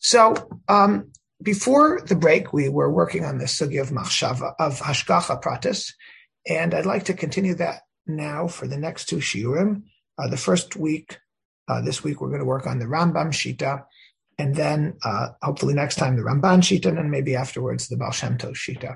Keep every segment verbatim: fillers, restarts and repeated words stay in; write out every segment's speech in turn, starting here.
So um, before the break, we were working on the sugya of machshava, of hashgacha pratis, and I'd like to continue that now for the next two shiurim. Uh, the first week, uh, this week, we're going to work on the Rambam Shita, and then uh, hopefully next time the Ramban Shita, and then maybe afterwards the Baal Shem Tov Shita.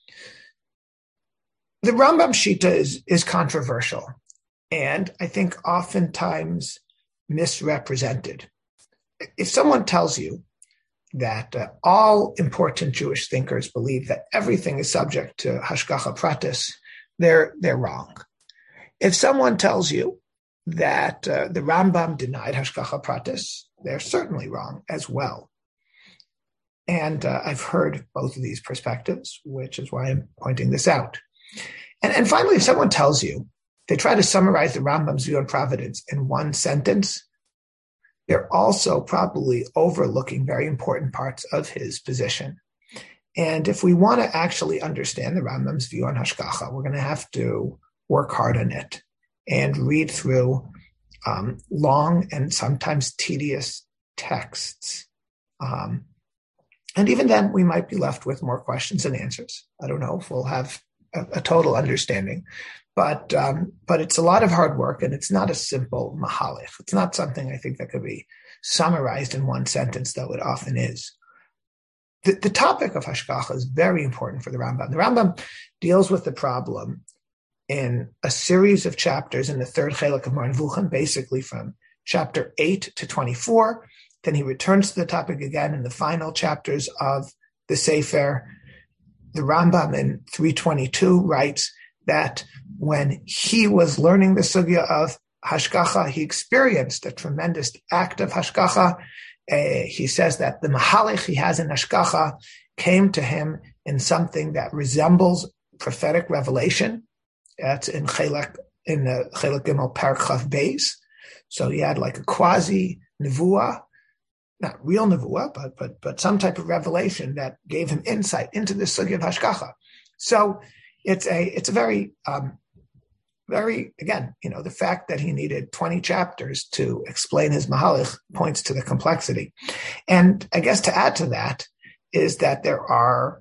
The Rambam Shita is, is controversial, and I think oftentimes misrepresented. If someone tells you that uh, all important Jewish thinkers believe that everything is subject to hashgacha pratis, they're they're wrong. If someone tells you that uh, the Rambam denied hashgacha pratis, they're certainly wrong as well. And uh, I've heard both of these perspectives, which is why I'm pointing this out. And, and finally, if someone tells you, they try to summarize the Rambam's view on providence in one sentence, they're also probably overlooking very important parts of his position. And if we want to actually understand the Rambam's view on hashgacha, we're going to have to work hard on it and read through um, long and sometimes tedious texts. Um, and even then, we might be left with more questions than answers. I don't know if we'll have a, a total understanding. But um, but it's a lot of hard work, and it's not a simple mahalach. It's not something I think that could be summarized in one sentence, though it often is. The, the topic of hashgacha is very important for the Rambam. The Rambam deals with the problem in a series of chapters in the third chelek of Moreh Nevuchim, basically from chapter eight to twenty-four. Then he returns to the topic again in the final chapters of the Sefer. The Rambam in three twenty-two writes that when he was learning the sugya of hashgacha, he experienced a tremendous act of hashgacha. Uh, he says that the mahalach he has in hashgacha came to him in something that resembles prophetic revelation. That's in Chelek, in the Chelek Gimel Parak Chav Beis. So he had like a quasi nevuah, not real nevuah, but but but some type of revelation that gave him insight into the sugya of hashgacha. So It's a it's a very, um, very, again, you know, the fact that he needed twenty chapters to explain his mahalach points to the complexity. And I guess to add to that is that there are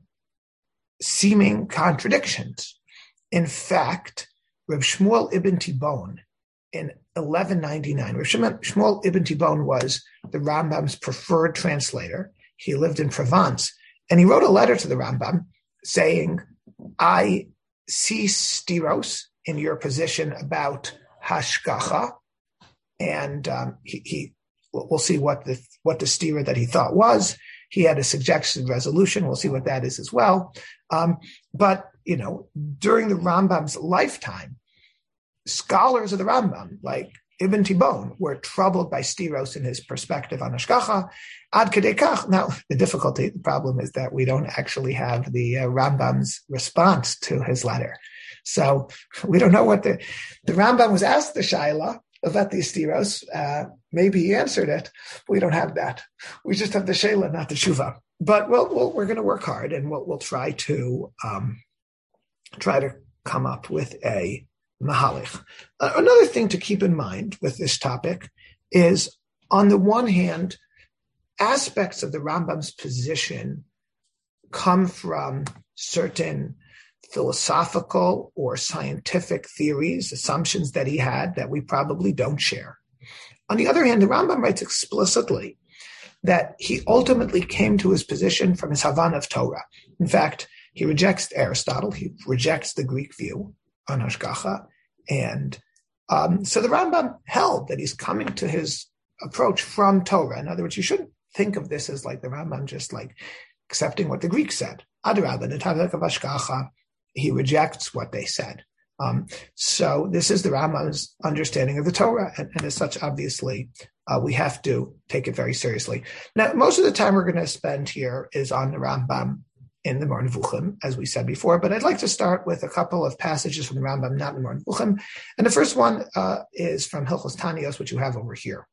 seeming contradictions. In fact, Reb Shmuel ibn Tibon in eleven ninety-nine, Reb Shmuel ibn Tibon was the Rambam's preferred translator. He lived in Provence, and he wrote a letter to the Rambam saying, I see stiros in your position about hashgacha, and um, he, he we'll see what the what the stira that he thought was. He had a suggested resolution. We'll see what that is as well. Um, but you know, during the Rambam's lifetime, scholars of the Rambam, like Ibn Tibon, were troubled by stiros in his perspective on hashgacha. Ad kedei kach. Now, the difficulty, the problem is that we don't actually have the uh, Rambam's response to his letter. So we don't know what the, the Rambam was asked the shaila about these stiros. Uh, maybe he answered it. But we don't have that. We just have the shaila, not the shuva. But we'll, we'll, we're going to work hard, and we'll, we'll try to um, try to come up with a mahalach. Uh, another thing to keep in mind with this topic is, on the one hand, aspects of the Rambam's position come from certain philosophical or scientific theories, assumptions that he had that we probably don't share. On the other hand, the Rambam writes explicitly that he ultimately came to his position from his Havana of Torah. In fact, he rejects Aristotle, he rejects the Greek view on hashgacha, and um, so the Rambam held that he's coming to his approach from Torah. In other words, you shouldn't think of this as like the Rambam just like accepting what the Greeks said. Adrabah, the topic of hashgacha, he rejects what they said. Um, so this is the Rambam's understanding of the Torah, and, and as such, obviously, uh, we have to take it very seriously. Now, most of the time we're going to spend here is on the Rambam in the Moreh Nevuchim, as we said before, but I'd like to start with a couple of passages from the Rambam, not in the Moreh Nevuchim. And the first one uh, is from Hilchos Tanios, which you have over here.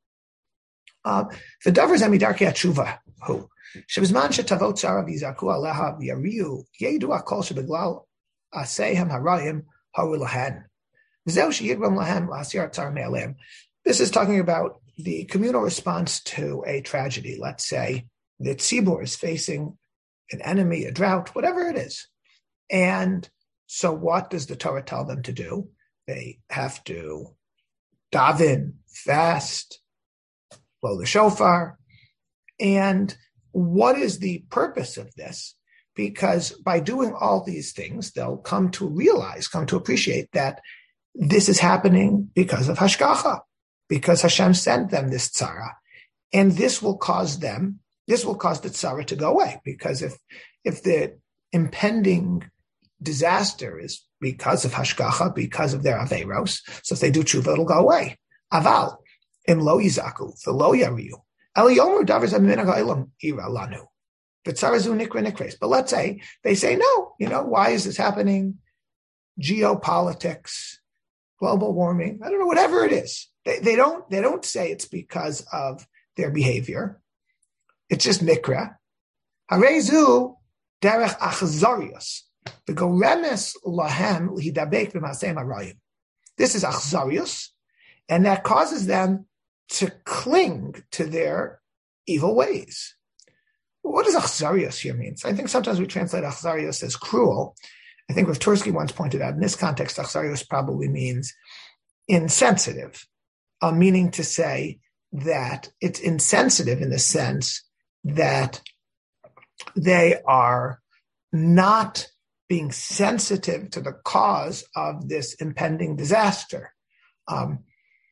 The davar zeh midarkei hatshuva hu shebizman shetavot tzara v'yizaku aleha v'yariu yedu hakol shebeglal aseihem harayim haru lahen v'zeu sheyigrom lahem la'asir tzara me'aleim. This is talking about the communal response to a tragedy. Let's say the tzibur is facing an enemy, a drought, whatever it is. And so what does the Torah tell them to do? They have to daven, fast, blow the shofar. And what is the purpose of this? Because by doing all these things, they'll come to realize, come to appreciate that this is happening because of Hashgacha, because Hashem sent them this tzara. And this will cause them, this will cause the tzara to go away. Because if, if the impending disaster is because of Hashgacha, because of their Averos, so if they do tshuva, it'll go away. Aval, im lo yizaku, v'lo yariu, eli yomer davar zeh min ha'olam ira lanu. But let's say they say, no, you know, why is this happening? Geopolitics, global warming, I don't know, whatever it is. They, they don't they don't say it's because of their behavior. It's just mikra. Harezu derech achzarius. The goremes lahem lihidabek b'masem harayim. This is achzarius, and that causes them to cling to their evil ways. What does achzarius here mean? I think sometimes we translate achzarius as cruel. I think Rav Tursky once pointed out in this context, achzarius probably means insensitive, uh, meaning to say that it's insensitive in the sense that they are not being sensitive to the cause of this impending disaster. Um,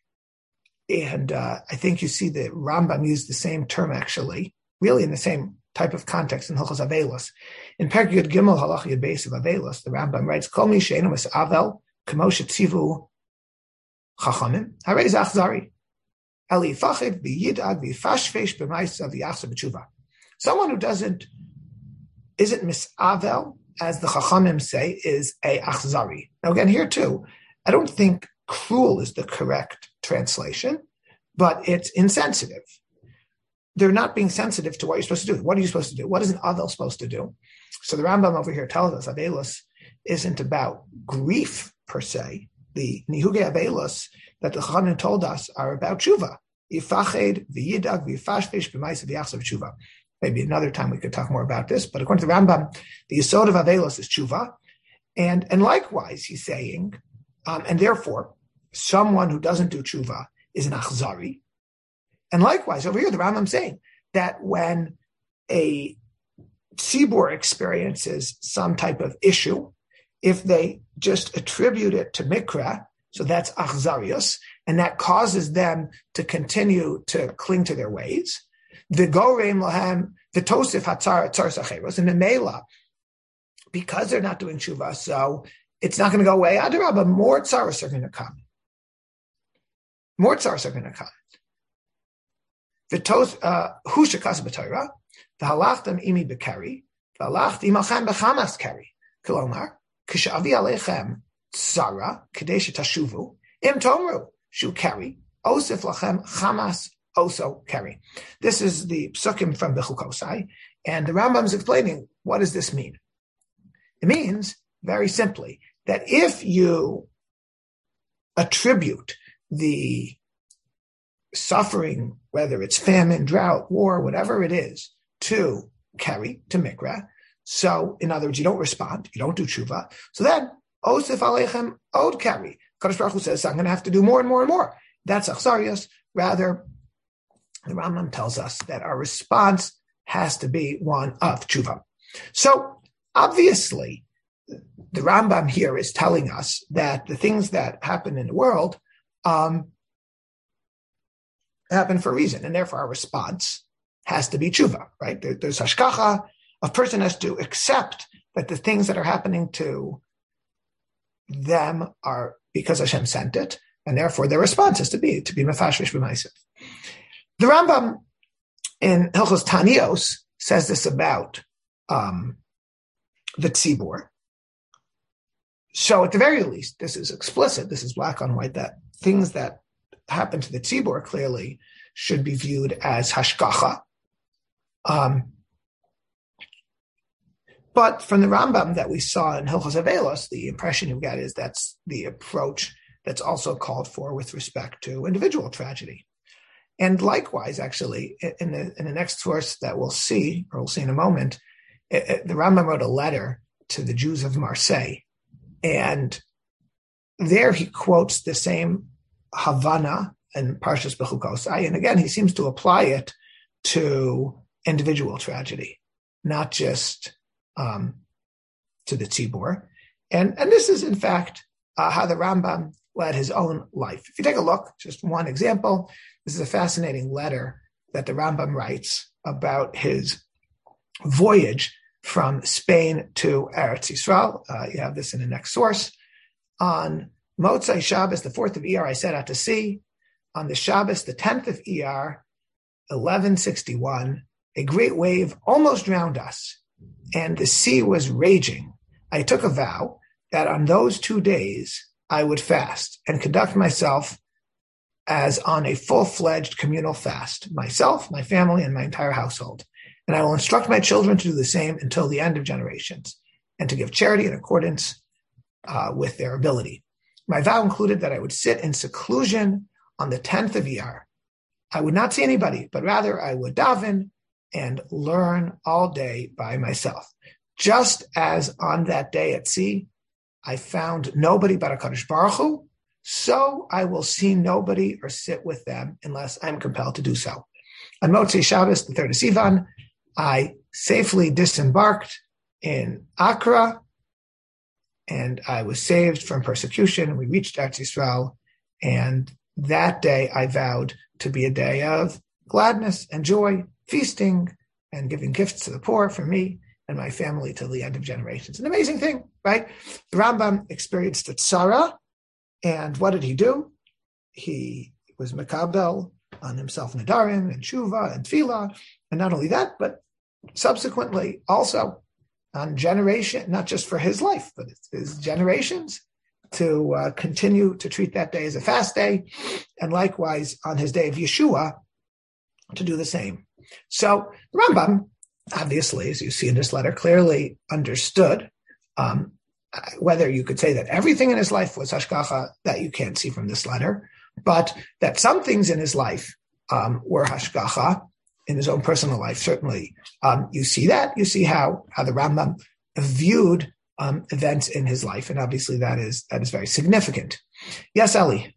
and uh, I think you see the Rambam use the same term actually, really in the same type of context in Hilchos Avelos. In Perek Yud Gimel Halach Yud Beis of Avelos, the Rambam writes, Kol mi she'einu mis'avel k'mo she'tzivu chachamim harei ze achzari eli yifachid v'yid'ag v'yifashfesh b'maisa v'yachzor b'tshuva. Someone who doesn't, isn't mis'avel, as the chachamim say, is a achzari. Now again, here too, I don't think cruel is the correct translation, but it's insensitive. They're not being sensitive to what you're supposed to do. What are you supposed to do? What is an Avel supposed to do? So the Rambam over here tells us Avelos isn't about grief per se. The Nihugei Avelos that the Chachamim told us are about tshuva. Yifached v'yidag v'yifashpesh b'maisa v'yachzor b'tshuva. Maybe another time we could talk more about this, but according to the Rambam, the Yesod of Avelos is tshuva. And, and likewise, he's saying, um, and therefore, someone who doesn't do tshuva is an achzari. And likewise, over here, the Rambam saying that when a tzibur experiences some type of issue, if they just attribute it to mikra, so that's achzarius, and that causes them to continue to cling to their ways, the goreim lahem, the tosif hatzar tzar sacheros, and the mela, because they're not doing tshuva, so it's not going to go away. Adarabba, more tzaros are going to come. More tzaros are going to come. V'tos hu shekas b'Torah, v'halachtem imi b'keri, v'halacht imachem b'chamas keri. Kolomar, k'shavi alechem tzara, k'dei shetashuvu, im tomru shu keri, osif lachem chamas oso keri. This is the psukim from Bechukosai, and the Rambam is explaining, what does this mean? It means, very simply, that if you attribute the suffering, whether it's famine, drought, war, whatever it is, to keri, to mikra. So, in other words, you don't respond, you don't do tshuva. So then, osif aleichem od keri. Kadosh Baruch Hu says, I'm going to have to do more and more and more. That's achzarius. Rather, the Rambam tells us that our response has to be one of tshuva. So, obviously, the Rambam here is telling us that the things that happen in the world, um, happen for a reason, and therefore our response has to be tshuva, right? There, there's hashgacha. A person has to accept that the things that are happening to them are because Hashem sent it, and therefore their response has to be to be mefashvish b'maisiv. The Rambam in Hilchos Tanios says this about um, the tzibur. So at the very least, this is explicit. This is black on white that things that happen to the tzibur clearly should be viewed as hashgacha. Um, but from the Rambam that we saw in Hilchos Avelos, the impression you get is that's the approach that's also called for with respect to individual tragedy. And likewise, actually, in the, in the next source that we'll see, or we'll see in a moment, it, it, the Rambam wrote a letter to the Jews of Marseille. And there he quotes the same Havana in Parshas Bechukosai. And again, he seems to apply it to individual tragedy, not just um, to the Tzibur. And, and this is, in fact, uh, how the Rambam led his own life. If you take a look, just one example, this is a fascinating letter that the Rambam writes about his voyage from Spain to Eretz Yisrael. Uh, you have this in the next source. On Motzei Shabbos, the fourth of Iyar, I set out to sea. On the Shabbos, the tenth of Iyar, eleven sixty-one, a great wave almost drowned us, and the sea was raging. I took a vow that on those two days I would fast and conduct myself as on a full-fledged communal fast, myself, my family, and my entire household. And I will instruct my children to do the same until the end of generations, and to give charity in accordance uh, with their ability. My vow included that I would sit in seclusion on the tenth of Iyar. I would not see anybody, but rather I would daven and learn all day by myself. Just as on that day at sea, I found nobody but HaKadosh Baruch Hu, so I will see nobody or sit with them unless I'm compelled to do so. On Motzei Shabbos, the third of Sivan, I safely disembarked in Accra, and I was saved from persecution. We reached Eretz Yisrael, and that day I vowed to be a day of gladness and joy, feasting and giving gifts to the poor for me and my family till the end of generations. An amazing thing, right? The Rambam experienced a tzara, and what did he do? He was makabel on himself Nadarim and Shuva and Tefillah, and not only that, but subsequently also on generation, not just for his life, but his generations, to uh, continue to treat that day as a fast day, and likewise on his day of Yeshua to do the same. So Rambam, obviously, as you see in this letter, clearly understood um, whether you could say that everything in his life was hashgacha, that you can't see from this letter, but that some things in his life um, were hashgacha, in his own personal life, certainly. Um, you see that. You see how, how the Rambam viewed um, events in his life, and obviously that is that is very significant. Yes, Eli?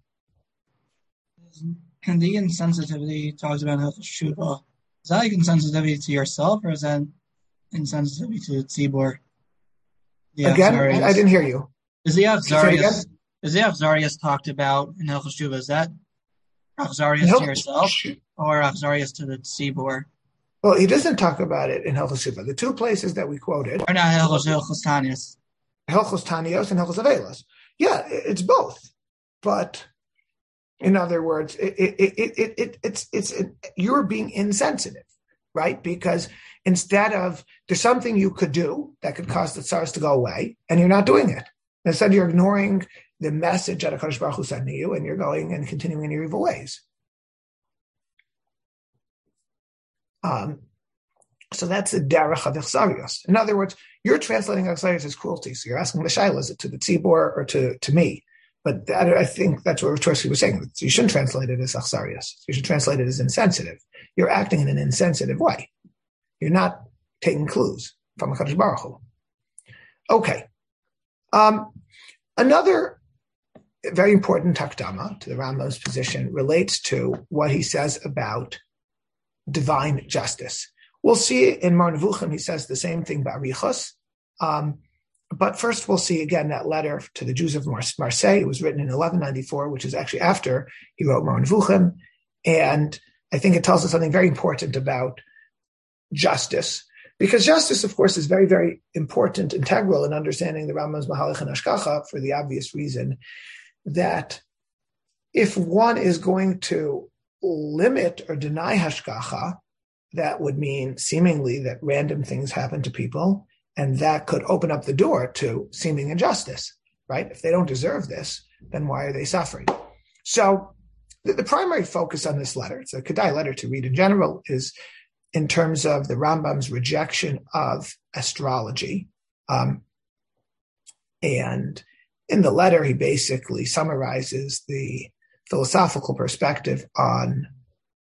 And the insensitivity talks about Hilchos Shuvah. Is that like insensitivity to yourself, or is that insensitivity to the Tzibur? Again, Avzarias. I didn't hear you. Is the Avzarias, is the Avzarias talked about in Hilchos Shuvah? Is that Avzarias to yourself or Avzarias to the Tzibur? Well, he doesn't talk about it in Hilchos Shuvah. The two places that we quoted are not Hilchos Tanios. Hilchos Tanios and Hilchos Avelos. Yeah, it's both. But in other words, it, it, it, it, it, it's it's it, you're being insensitive, right? Because instead of, there's something you could do that could cause the tzaras to go away, and you're not doing it. Instead, you're ignoring the message that HaKadosh Baruch Hu sent to you, and you're going and continuing in your evil ways. Um, so that's the derech of Achzarios. In other words, you're translating Achzarios as cruelty. So you're asking the shayla, is it to the tzibur or to, to me? But that, I think that's what Ritorsky was saying. So you shouldn't translate it as Achzarios. You should translate it as insensitive. You're acting in an insensitive way. You're not taking clues from HaKadosh Baruch Hu. Okay. Um, another very important takdama to the Rambam's position relates to what he says about divine justice. We'll see in Mar Nevuchim, he says the same thing about Arichos. Um, but first we'll see again that letter to the Jews of Marseille. It was written in eleven ninety-four, which is actually after he wrote Mar Nevuchim. And I think it tells us something very important about justice. Because justice, of course, is very, very important, integral in understanding the Rambam's Mahalach and Hashgacha, for the obvious reason that if one is going to limit or deny Hashgacha, that would mean seemingly that random things happen to people, and that could open up the door to seeming injustice, right? If they don't deserve this, then why are they suffering? So the, the primary focus on this letter, it's a Kedai letter to read in general, is in terms of the Rambam's rejection of astrology. Um, and in the letter, he basically summarizes the philosophical perspective on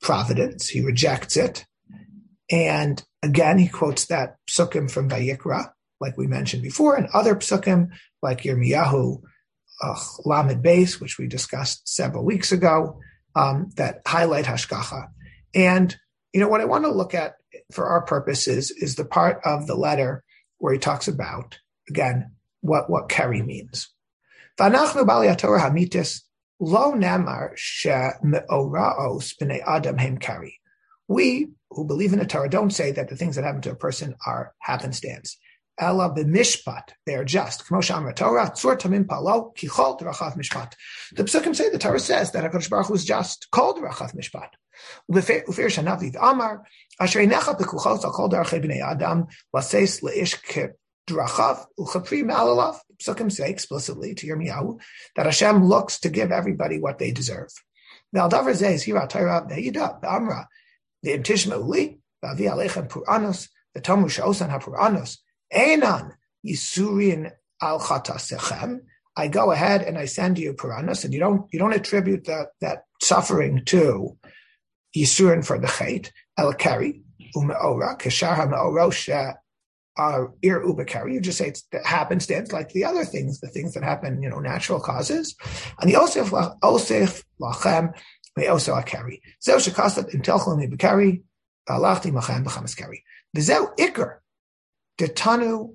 providence. He rejects it. And again, he quotes that psukim from Vayikra, like we mentioned before, and other psukim like Yirmiyahu, uh, Lamed Beis, which we discussed several weeks ago, um, that highlight Hashgacha. And, you know, what I want to look at for our purposes is the part of the letter where he talks about, again, what, what Keri means. V'anachnu b'alei haTorah hamitis lo nemar she'me'oraos b'nei adam hem Keri. We who believe in the Torah don't say that the things that happen to a person are happenstance. Ela b'mishpat, they are just. K'mo she'amar Torah, tzur tamim palo, kichol d'rachav mishpat. The Pesukim say, the Torah says that HaKadosh Baruch Hu is just, kol d'rachav mishpat. Ufir shanav amar, asher inecha pekuchos al kol d'rachei b'nei adam, laseis leish k'drachav, uchapri me'alalav. The Pesukim say explicitly to Yirmiyahu that Hashem looks to give everybody what they deserve. Ve'al davar zeh is hira Torah ve'yida ve'amra, the tishme'uli, v'avi aleichem puranos, the tomu she'osan ha'puranos, Einan Yisurin al Chatasechem. I go ahead and I send you Puranos, and you don't you don't attribute that that suffering to Yisurin for the Chait. El Keri Umeora Keshar HaMeorosha are Ir Ubekeri. You just say it's the happenstance, like the other things, the things that happen, you know, natural causes. And the Osef Osef Lachem Meoso Akeri. Zeu Shekasat Intelchon Ibekeri Alachti Machem B'Chamas Keri. V'zeu Iker. Detanu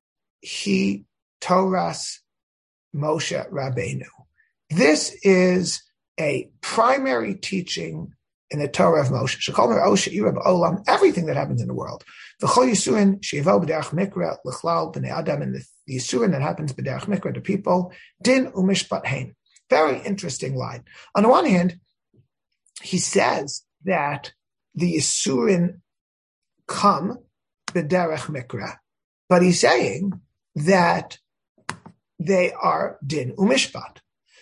hi Toras Moshe Rabbeinu. This is a primary teaching in the Torah of Moshe. Shekolmer Oshe Irab Olam, everything that happens in the world. V'chol Yisurin she'evo b'derech mikra l'chlal b'nei Adam, and the Yisurin that happens b'derech mikra to people. Din u'mishpat hein. Very interesting line. On the one hand, he says that the Yisurin come b'derech mikra, but he's saying that they are din umishpat.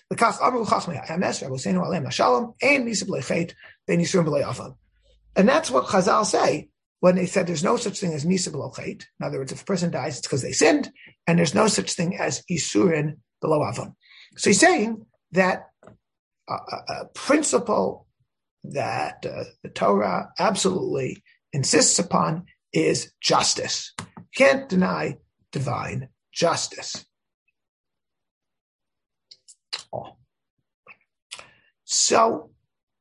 And that's what Chazal say when they said there's no such thing as misa below chait. In other words, if a person dies, it's because they sinned, and there's no such thing as isurin below avon. So he's saying that a, a principle that uh, the Torah absolutely insists upon is justice. You can't deny divine justice. Oh. So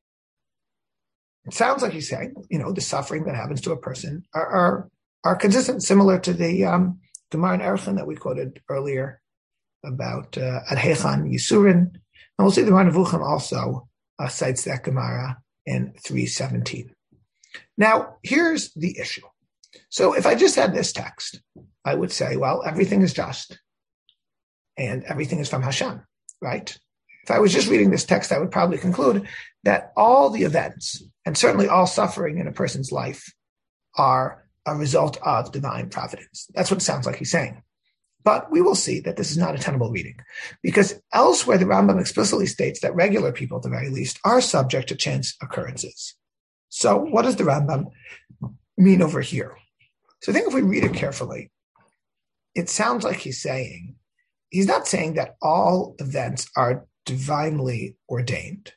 it sounds like he's saying, you know, the suffering that happens to a person are are, are consistent, similar to the um, Gemara in Erechim that we quoted earlier about uh, Ad Hechan Yisurin. And we'll see the Ran Nevuchim also uh, cites that Gemara in three seventeen. Now, here's the issue. So if I just had this text, I would say, well, everything is just and everything is from Hashem, right? If I was just reading this text, I would probably conclude that all the events and certainly all suffering in a person's life are a result of divine providence. That's what it sounds like he's saying. But we will see that this is not a tenable reading, because elsewhere the Rambam explicitly states that regular people, at the very least, are subject to chance occurrences. So what does the Rambam mean over here? So I think if we read it carefully, it sounds like he's saying, he's not saying that all events are divinely ordained.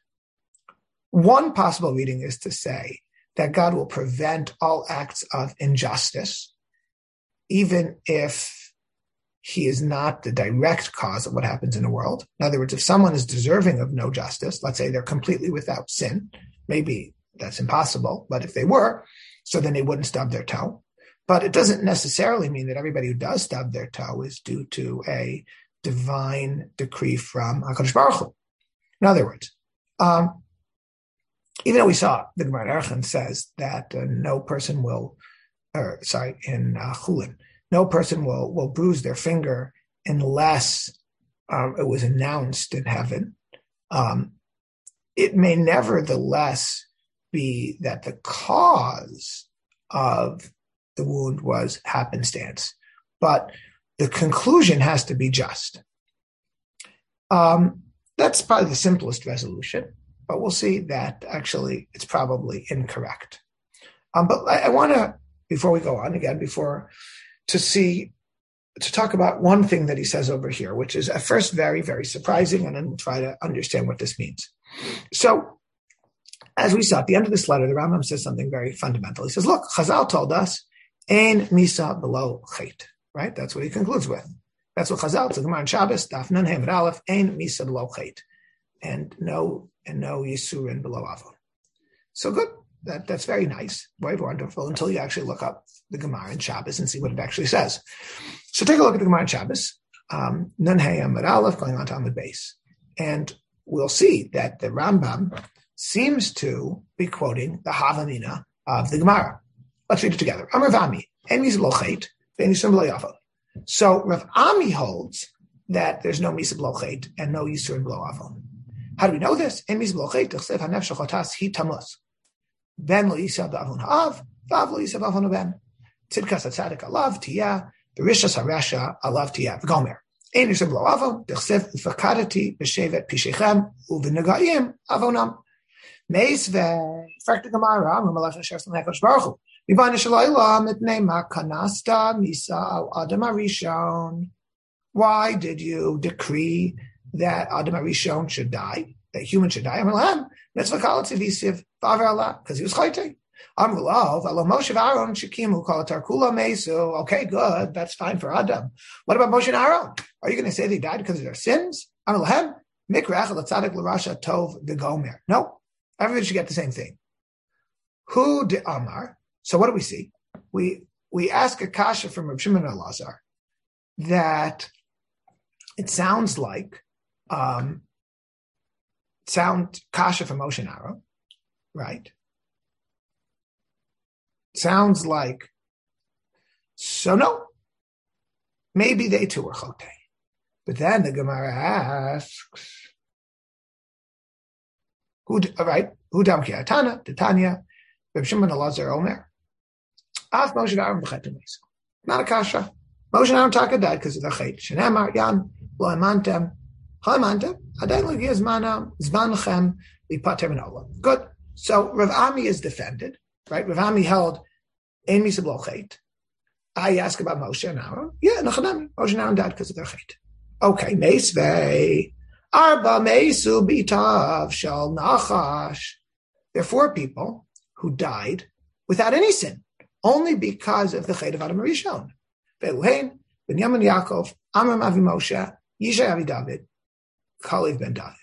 One possible reading is to say that God will prevent all acts of injustice, even if he is not the direct cause of what happens in the world. In other words, if someone is deserving of no justice, let's say they're completely without sin, maybe that's impossible, but if they were, so then they wouldn't stub their toe. But it doesn't necessarily mean that everybody who does stub their toe is due to a divine decree from HaKadosh Baruch Hu. In other words, um, even though we saw the Gemara in Erechim says that uh, no person will, or sorry, in uh, Chulin, no person will will bruise their finger unless um, it was announced in heaven. Um, it may nevertheless be that the cause of the wound was happenstance, but the conclusion has to be just. Um, that's probably the simplest resolution, but we'll see that actually it's probably incorrect. Um, but I, I want to, before we go on again, before to see, to talk about one thing that he says over here, which is at first very, very surprising, and then we'll try to understand what this means. So As we saw at the end of this letter, the Rambam says something very fundamental. He says, look, Chazal told us, Ein Misa below Chet, right? That's what he concludes with. That's what Chazal, it's the Gemara in Shabbos, Daf Nun Hey Amud Aleph, Ein Misa below Chet, and no, and no Yisurin below Avon. So good. That, that's very nice, very wonderful, until you actually look up the Gemara in Shabbos and see what it actually says. So take a look at the Gemara in Shabbos, um, Nun Hey Amud Aleph, going on to Amud Beis. And we'll see that the Rambam seems to be quoting the Havamina of the Gemara. Let's read it together. Amar Vami, En Misa below Chet, Ve'en Yisurin below Avon. So Rav Ami holds that there's no Misa below Chet and no Yisurin below Avon. How do we know this? En Misa below Chet, T'chsev HaNefesh HaChotas Hi Tamus. Ben lo yisab ba'avon ha'av, v'av lo yisab ba'avon ha'ben. Tzidkas ha'tzadik alav tiyah, v'rishas ha'resha alav tiyah. V'gomer. Ein yisab below avon, t'chsev ufakadati b'shevet pishechem, u'v'nega'im avonam. Meis ve'frak the Gemara, Rumalach Hashem HaKadosh Baruch Hu. V'vayne shalayla mitnei makanasta misa al Adam HaRishon. Why did you decree that Adam HaRishon should die, that humans should die? Amar lahem, mitzvah kalat tzivisiv, v'aver Allah, because he was chayte. Amar lav, alo Moshe v'Aaron shekimu kol tarkula mesu. Okay, good, that's fine for Adam. What about Moshe and Aaron? Are you going to say they died because of their sins? Amar lahem, mikrach l'tzadik l'rasha tov v'gomer. No, everybody should get the same thing. Who de Amar? So what do we see? We we ask a kasha from Reb Shimon Elazar that it sounds like um, sound kasha from Moshe and Aaron, right? Sounds like, so no, maybe they too were chotei. But then the Gemara asks, who, all right, who dam ki atana, Titania, Reb Shimon Elazar Omer, af Moshe and Aaron b'chetem mesu. Not a kasha. Moshe and Aaron taka died because of their chet. Shenemar, yan, lo emantem, ha emantem, adayin lo yeh zmanam, zman lechem, lipater min olam. Good. So Rav Ami is defended, right? Rav Ami held ein misa below chet. I ask about Moshe and Aaron. Yeah, nachanami. Moshe and Aaron died because of their chet. Okay, meisvei, arba meisu bitav shal nachash. There are four people who died without any sin, only because of the chet of Adam HaRishon. Ve'uhein, Binyamin Yaakov, Amram Avi Moshe, Yishai Avi David, Kalev ben David.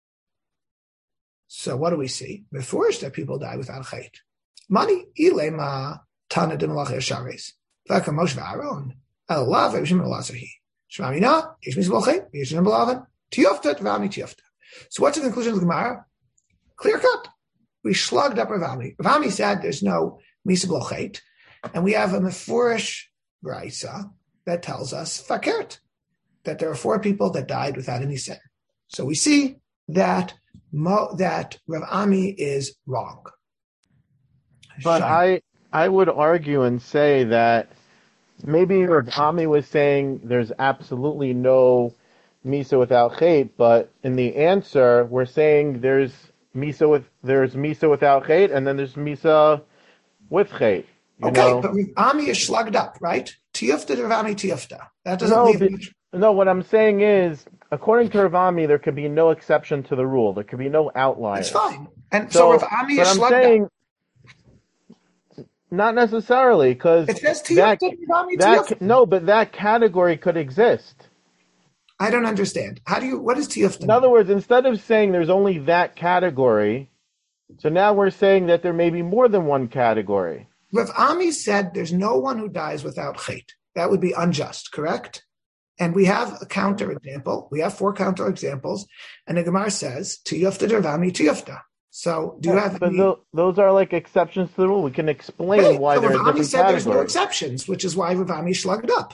So what do we see? Before that people die without chet. Mani ilema tana de malach yashares. V'aka Moshe v'Aaron. Elav v'Shimon Elazar hi. Shmamina, Yesh Misa below chet, Yesh Misa below Avon. Tiyofta v'Ami tiyofta. So what's the conclusion of the Gemara? Clear cut. We slugged up Rav Ami. Rav Ami said there's no Misa below chet, and we have a mefurish brisa that tells us fakert, that there are four people that died without any sin. So we see that Mo, that Rav Ami is wrong. But I I would argue and say that maybe Rav Ami was saying there's absolutely no Misa without Chet, but in the answer we're saying there's Misa with there's Misa without Chet, and then there's Misa with Chet. Okay, know? But Rav Ami is slugged up, right? Tiyufta Rav Ami tiyufta. That doesn't no, leave but, much. No, what I'm saying is, according to Rav Ami, there could be no exception to the rule. There could be no outlier. It's fine. And so, so Rav Ami is I'm slugged saying, up. Not necessarily, because it says tiyufta Rav Ami tiyufta. No, but that category could exist. I don't understand. How do you? What is tiyufta? In other words, instead of saying there's only that category, so now we're saying that there may be more than one category. Rav Ami said there's no one who dies without chet. That would be unjust, correct? And we have a counter example. We have four counter examples, and the Gemara says tiyufta Rav Ami tiyufta. So, do you yeah, have? But any... th- those are like exceptions to the rule. We can explain right. why so there are Rav Ami different said categories. There's no exceptions, which is why Rav Ami slugged up.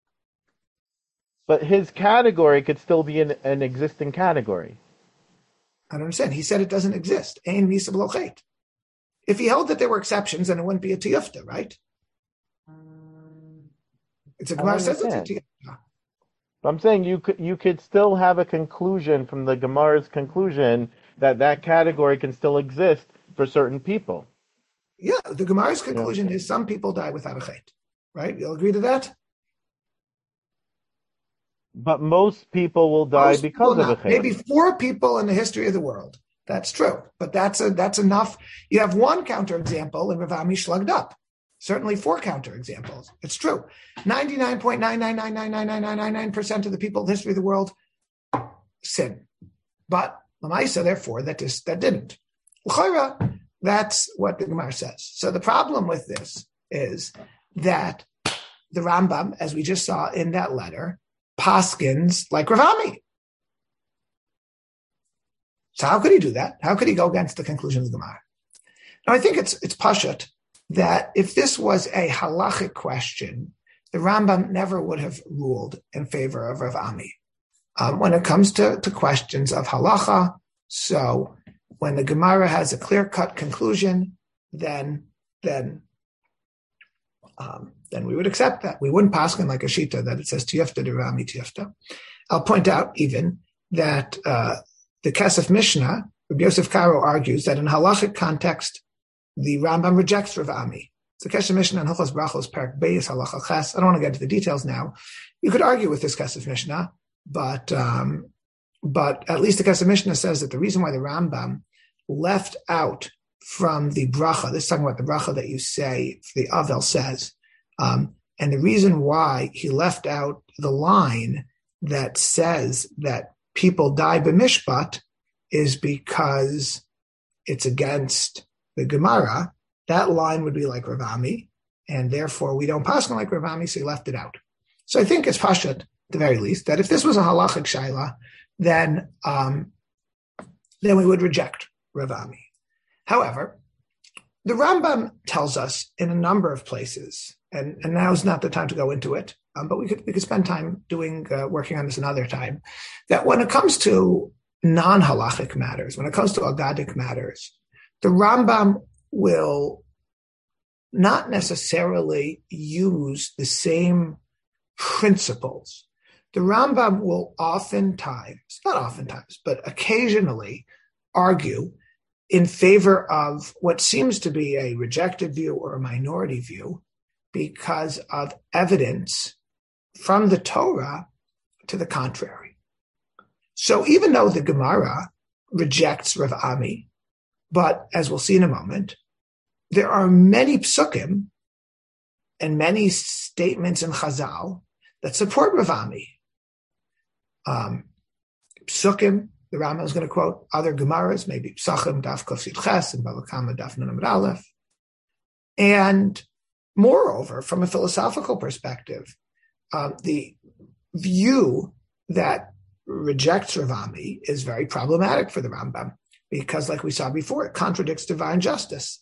But his category could still be an, an existing category. I don't understand. He said it doesn't exist. Ein misa below chet. If he held that there were exceptions, then it wouldn't be a tiyufta, right? It's a Gemara says it's a tiyufta. I'm saying you could you could still have a conclusion from the Gemara's conclusion that that category can still exist for certain people. Yeah, the Gemara's conclusion yeah. is some people die without a chet, right? You'll agree to that? But most people will die most because of a chet. Maybe four people in the history of the world That's true. But that's a, that's enough. You have one counterexample and Rav Ami shlugged up. Certainly four counterexamples. It's true. ninety-nine point nine nine nine nine nine nine nine nine nine percent of the people in the history of the world sin. But Lamaisa, therefore, that is, that didn't. L'chayra, that's what the Gemara says. So the problem with this is that the Rambam, as we just saw in that letter, paskins like Rav Ami. So how could he do that? How could he go against the conclusion of the Gemara? Now, I think it's it's pashut that if this was a halachic question, the Rambam never would have ruled in favor of Rav Ami. Um, when it comes to, to questions of halacha, so when the Gemara has a clear-cut conclusion, then then um, then we would accept that. We wouldn't paskin like a shita that it says tiyafta de Rav Ami tiyafta. I'll point out even that uh, the Kesef Mishnah, Rabbi Yosef Karo argues that in halachic context, the Rambam rejects Rav Ami. So Kesef Mishnah and Hilchos Brachos Perek Beis Halacha Ches. I don't want to get into the details now. You could argue with this Kesef Mishnah, but um, but at least the Kesef Mishnah says that the reason why the Rambam left out from the bracha, this is talking about the bracha that you say, the Avel says, um, and the reason why he left out the line that says that people die b'mishpat is because it's against the Gemara. That line would be like Rav Ami, and therefore we don't pass on like Rav Ami, so he left it out. So I think it's pashut, at the very least, that if this was a halachic shaila, then um, then we would reject Rav Ami. However, the Rambam tells us in a number of places, and, and now is not the time to go into it, um, but we could we could spend time doing uh, working on this another time, that when it comes to non-halachic matters, when it comes to agadic matters, the Rambam will not necessarily use the same principles. The Rambam will oftentimes, not oftentimes, but occasionally argue in favor of what seems to be a rejected view or a minority view because of evidence from the Torah to the contrary. So even though the Gemara rejects Rav Ami, but as we'll see in a moment, there are many psukim and many statements in Chazal that support Rav Ami. Um, psukim, the Rambam is going to quote other Gemaras, maybe Psachim, Daf Kofsid Ches, and Bava Kama, Daf Nun Amud Aleph. And moreover, from a philosophical perspective, um, the view that rejects Rav Ami is very problematic for the Rambam, because, like we saw before, it contradicts divine justice.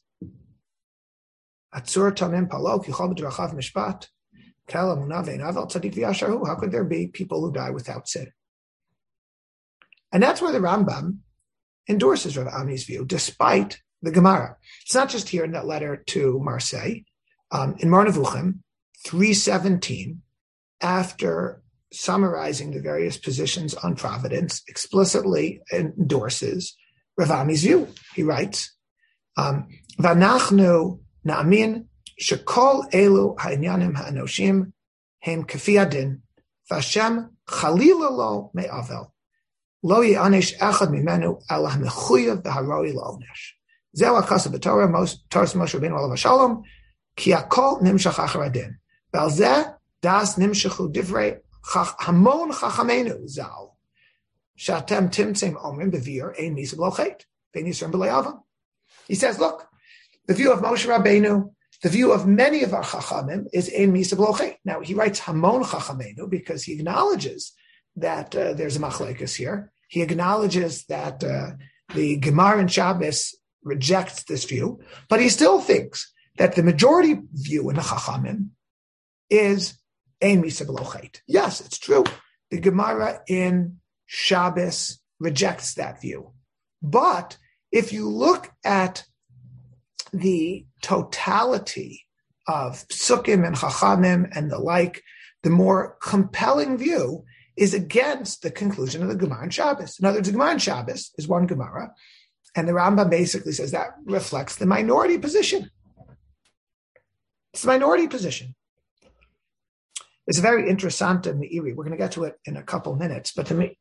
Atzur tamim palok yichol b'drachav mishpat kel emunah ve'inavel tzadik v'yasharu. How could there be people who die without sin? And that's where the Rambam endorses Rav Ami's view, despite the Gemara. It's not just here in that letter to Marseille. Um, in Mar Nevuchim, three seventeen, after summarizing the various positions on providence, explicitly endorses Rav Ami's view. He writes, "V'anachnu na'amin shekol elu ha'inyanim ha'anoshim hem kafi adin v'Hashem chalila lo me'avel lo yi'anish echad mimenu elah mechuyev v'haroi la'onesh zeh ha'kasa b'Torah Torah Moshe Rabbeinu alav hashalom ki hakol nimshach achar adin v'al zeh das nimshachu divrei hamon chachamenu zal shatem timtzim omrim b'vir ein misa b'lo chet ve'in yisrael b'lo yavam." He says, look, the view of Moshe Rabbeinu, the view of many of our chachamim is ein misa b'lo chet. Now, he writes hamon chachamenu because he acknowledges that uh, there's a machlekes here. He acknowledges that uh, the Gemara in Shabbos rejects this view, but he still thinks that the majority view in the chachamim is ein misa b'lo chet. Yes, it's true. The Gemara in Shabbos rejects that view. But if you look at the totality of psukim and chachamim and the like, the more compelling view is against the conclusion of the Gemara in Shabbos. In other words, the Gemara in Shabbos is one Gemara, and the Rambam basically says that reflects the minority position. It's the minority position. It's a very interesting Meiri. We're going to get to it in a couple minutes, but to me,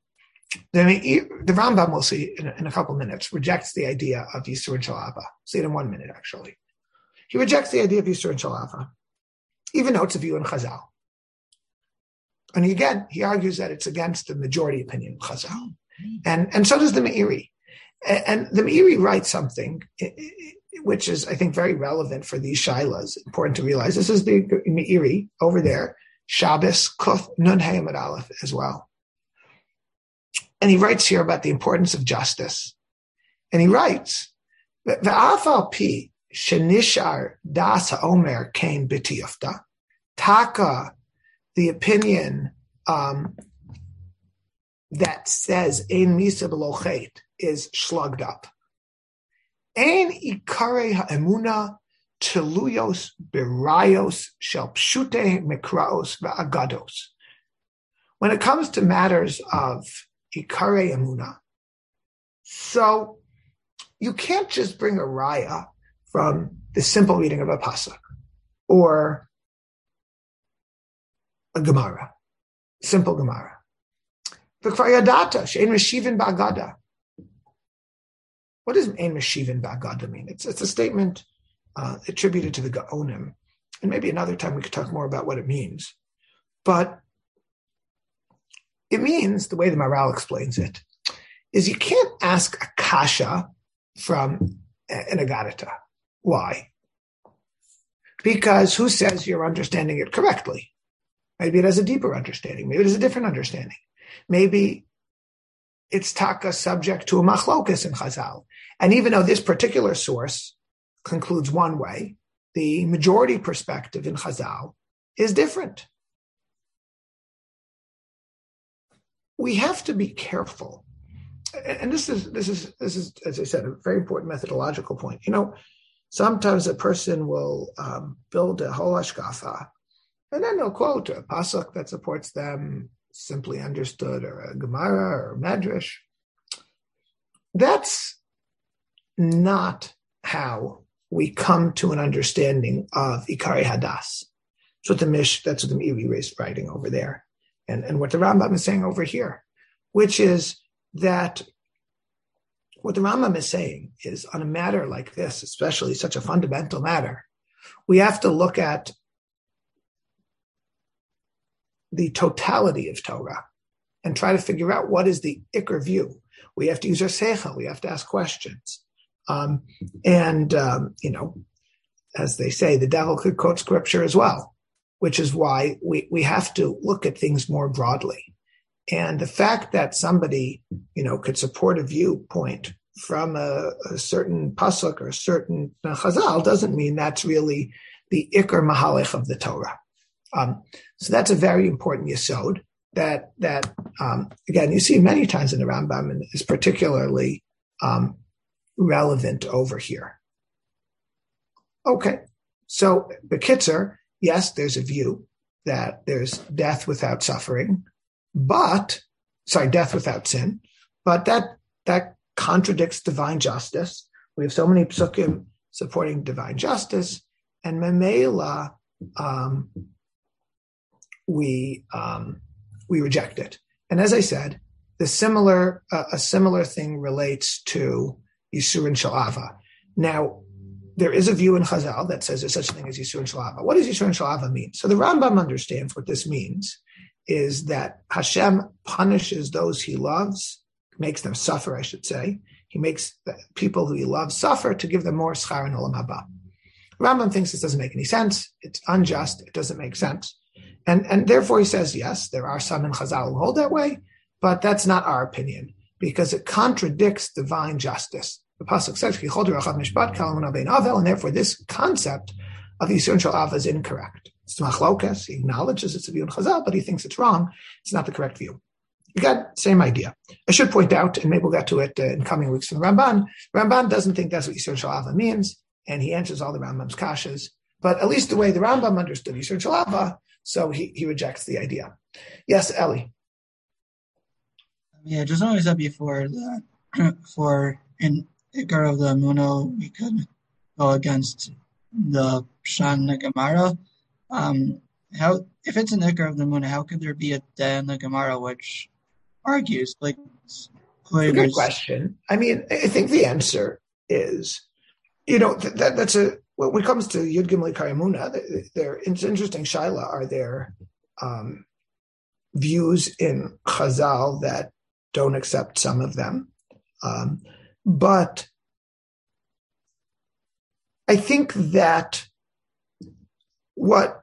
The, the Rambam, we'll see in a, in a couple of minutes, rejects the idea of Yisur and Shalava. See it in one minute, actually. He rejects the idea of Yisur and Shalava, even though it's a view in Chazal. And he, again, he argues that it's against the majority opinion of Chazal. And, and so does the Meiri. And, and the Meiri writes something which is, I think, very relevant for these shilas. Important to realize. This is the Meiri over there, Shabbos, Kuf, Nun, Hey, Amud Aleph as well. And he writes here about the importance of justice. And he writes, V'afal pi shenishar das ha'omer kain b'tiyufta, taka, the opinion um, that says ein misa b'lo chet is slugged up. Ein ikarei ha'emuna teluyos b'rayos shel pshute mikraos v'agados. When it comes to matters of ikarei emuna, so you can't just bring a raya from the simple reading of a pasuk or a Gemara, simple Gemara. V'kvayadata she'en meshivin ba'agada. What does ein meshivin ba'agada mean? It's it's a statement uh, attributed to the Gaonim, and maybe another time we could talk more about what it means. But it means, the way the Maharal explains it, is you can't ask a kasha from an Agadita. Why? Because who says you're understanding it correctly? Maybe it has a deeper understanding. Maybe it has a different understanding. Maybe it's taka subject to a machlokas in Chazal. And even though this particular source concludes one way, the majority perspective in Chazal is different. We have to be careful. And this is, this is, this is, as I said, a very important methodological point. You know, sometimes a person will um, build a whole hashkafa, and then they'll quote a pasuk that supports them, simply understood, or a Gemara or a Medrash. That's not how we come to an understanding of Ikari Hadas. That's what the Mish, that's what the Meiri is writing over there, and and what the Rambam is saying over here, which is that what the Rambam is saying is, on a matter like this, especially such a fundamental matter, we have to look at the totality of Torah and try to figure out what is the Iker view. We have to use our seichel. We have to ask questions. Um, and, um, you know, as they say, the devil could quote scripture as well, which is why we, we have to look at things more broadly. And the fact that somebody, you know, could support a viewpoint from a, a certain pasuk or a certain chazal doesn't mean that's really the Iker Mahalech of the Torah. Um, so that's a very important yesod that, that um, again, you see many times in the Rambam, and is particularly um, relevant over here. Okay, so Bekitzer, yes, there's a view that there's death without suffering, but, sorry, death without sin, but that that contradicts divine justice. We have so many psukim supporting divine justice, and Memela, um, we um, we reject it. And as I said, the similar uh, a similar thing relates to Yisur and Shalava. Now, there is a view in Chazal that says there's such a thing as Yisur and Shalava. What does Yisur and Shalava mean? So the Rambam understands what this means is that Hashem punishes those he loves, makes them suffer, I should say. He makes the people who he loves suffer to give them more schar in Olam Haba. Rambam thinks this doesn't make any sense. It's unjust. It doesn't make sense. And, and therefore he says, yes, there are some in Chazal who hold that way, but that's not our opinion because it contradicts divine justice. The pasuk says, and therefore this concept of Yisur and Shalava is incorrect. It's machlokas. He acknowledges it's a view in Chazal, but he thinks it's wrong. It's not the correct view. You got same idea. I should point out, and maybe we'll get to it uh, in coming weeks from the Ramban. Ramban doesn't think that's what Yisur and Shalava means, and he answers all the Rambam's kashas. But at least the way the Rambam understood Yisur and Shalava, so he, he rejects the idea. Yes, Eli. Yeah, just like I said before, that for in Iker of the Muno, we could go against the Pshan Gemara. Um, how if it's an Iker of the Muno, how could there be a day in the Gemara which argues like Good question. I mean, I think the answer is, you know, that, that that's a, when it comes to Yud Gimel Kariyamuna, there, it's interesting, Shaila, are there um, views in Chazal that don't accept some of them? Um, but I think that what,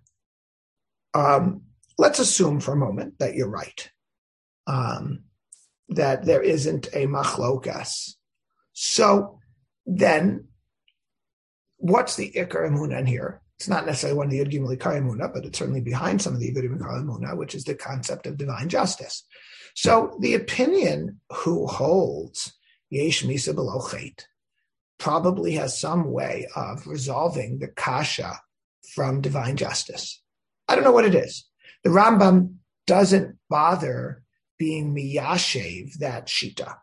um, let's assume for a moment that you're right, um, that there isn't a machlokas. So then, what's the Ikar Emunah in here? It's not necessarily one of the Yud Gimel Ikar Emunah, but it's certainly behind some of the Yud Gimel Ikar Emunah, which is the concept of divine justice. So the opinion who holds Yesh Misa Below Chet probably has some way of resolving the kasha from divine justice. I don't know what it is. The Rambam doesn't bother being miyashev that shita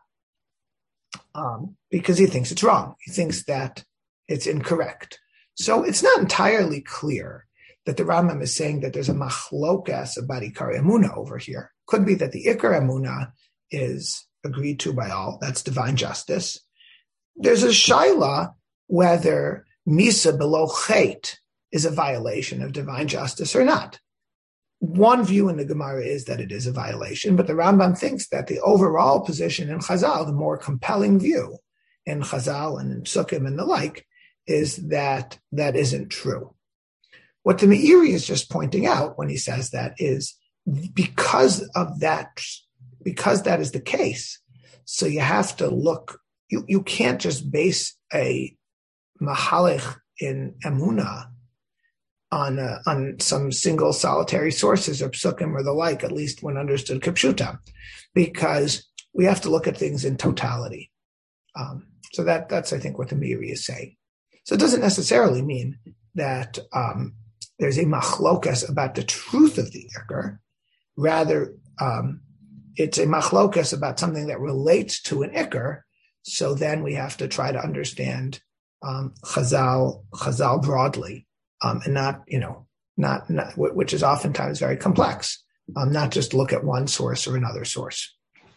um, because he thinks it's wrong. He thinks that it's incorrect. So it's not entirely clear that the Rambam is saying that there's a machlokas about Ikar Emunah over here. Could be that the Ikar Emunah is agreed to by all. That's divine justice. There's a shaila whether misa below chet is a violation of divine justice or not. One view in the Gemara is that it is a violation, but the Rambam thinks that the overall position in Chazal, the more compelling view in Chazal and in Sukkim and the like, is that that isn't true. What the Meiri is just pointing out when he says that is because of that, because that is the case, so you have to look, you, you can't just base a mahalech in Emunah on uh, on some single solitary sources or psukim or the like, at least when understood kipshuta, because we have to look at things in totality. Um, so that that's, I think, what the Meiri is saying. So it doesn't necessarily mean that um, there's a machlokas about the truth of the Ikar. Rather, um, it's a machlokas about something that relates to an Ikar. So then we have to try to understand um, Chazal, Chazal broadly. Um, and not, you know, not, not, which is oftentimes very complex, um, not just look at one source or another source.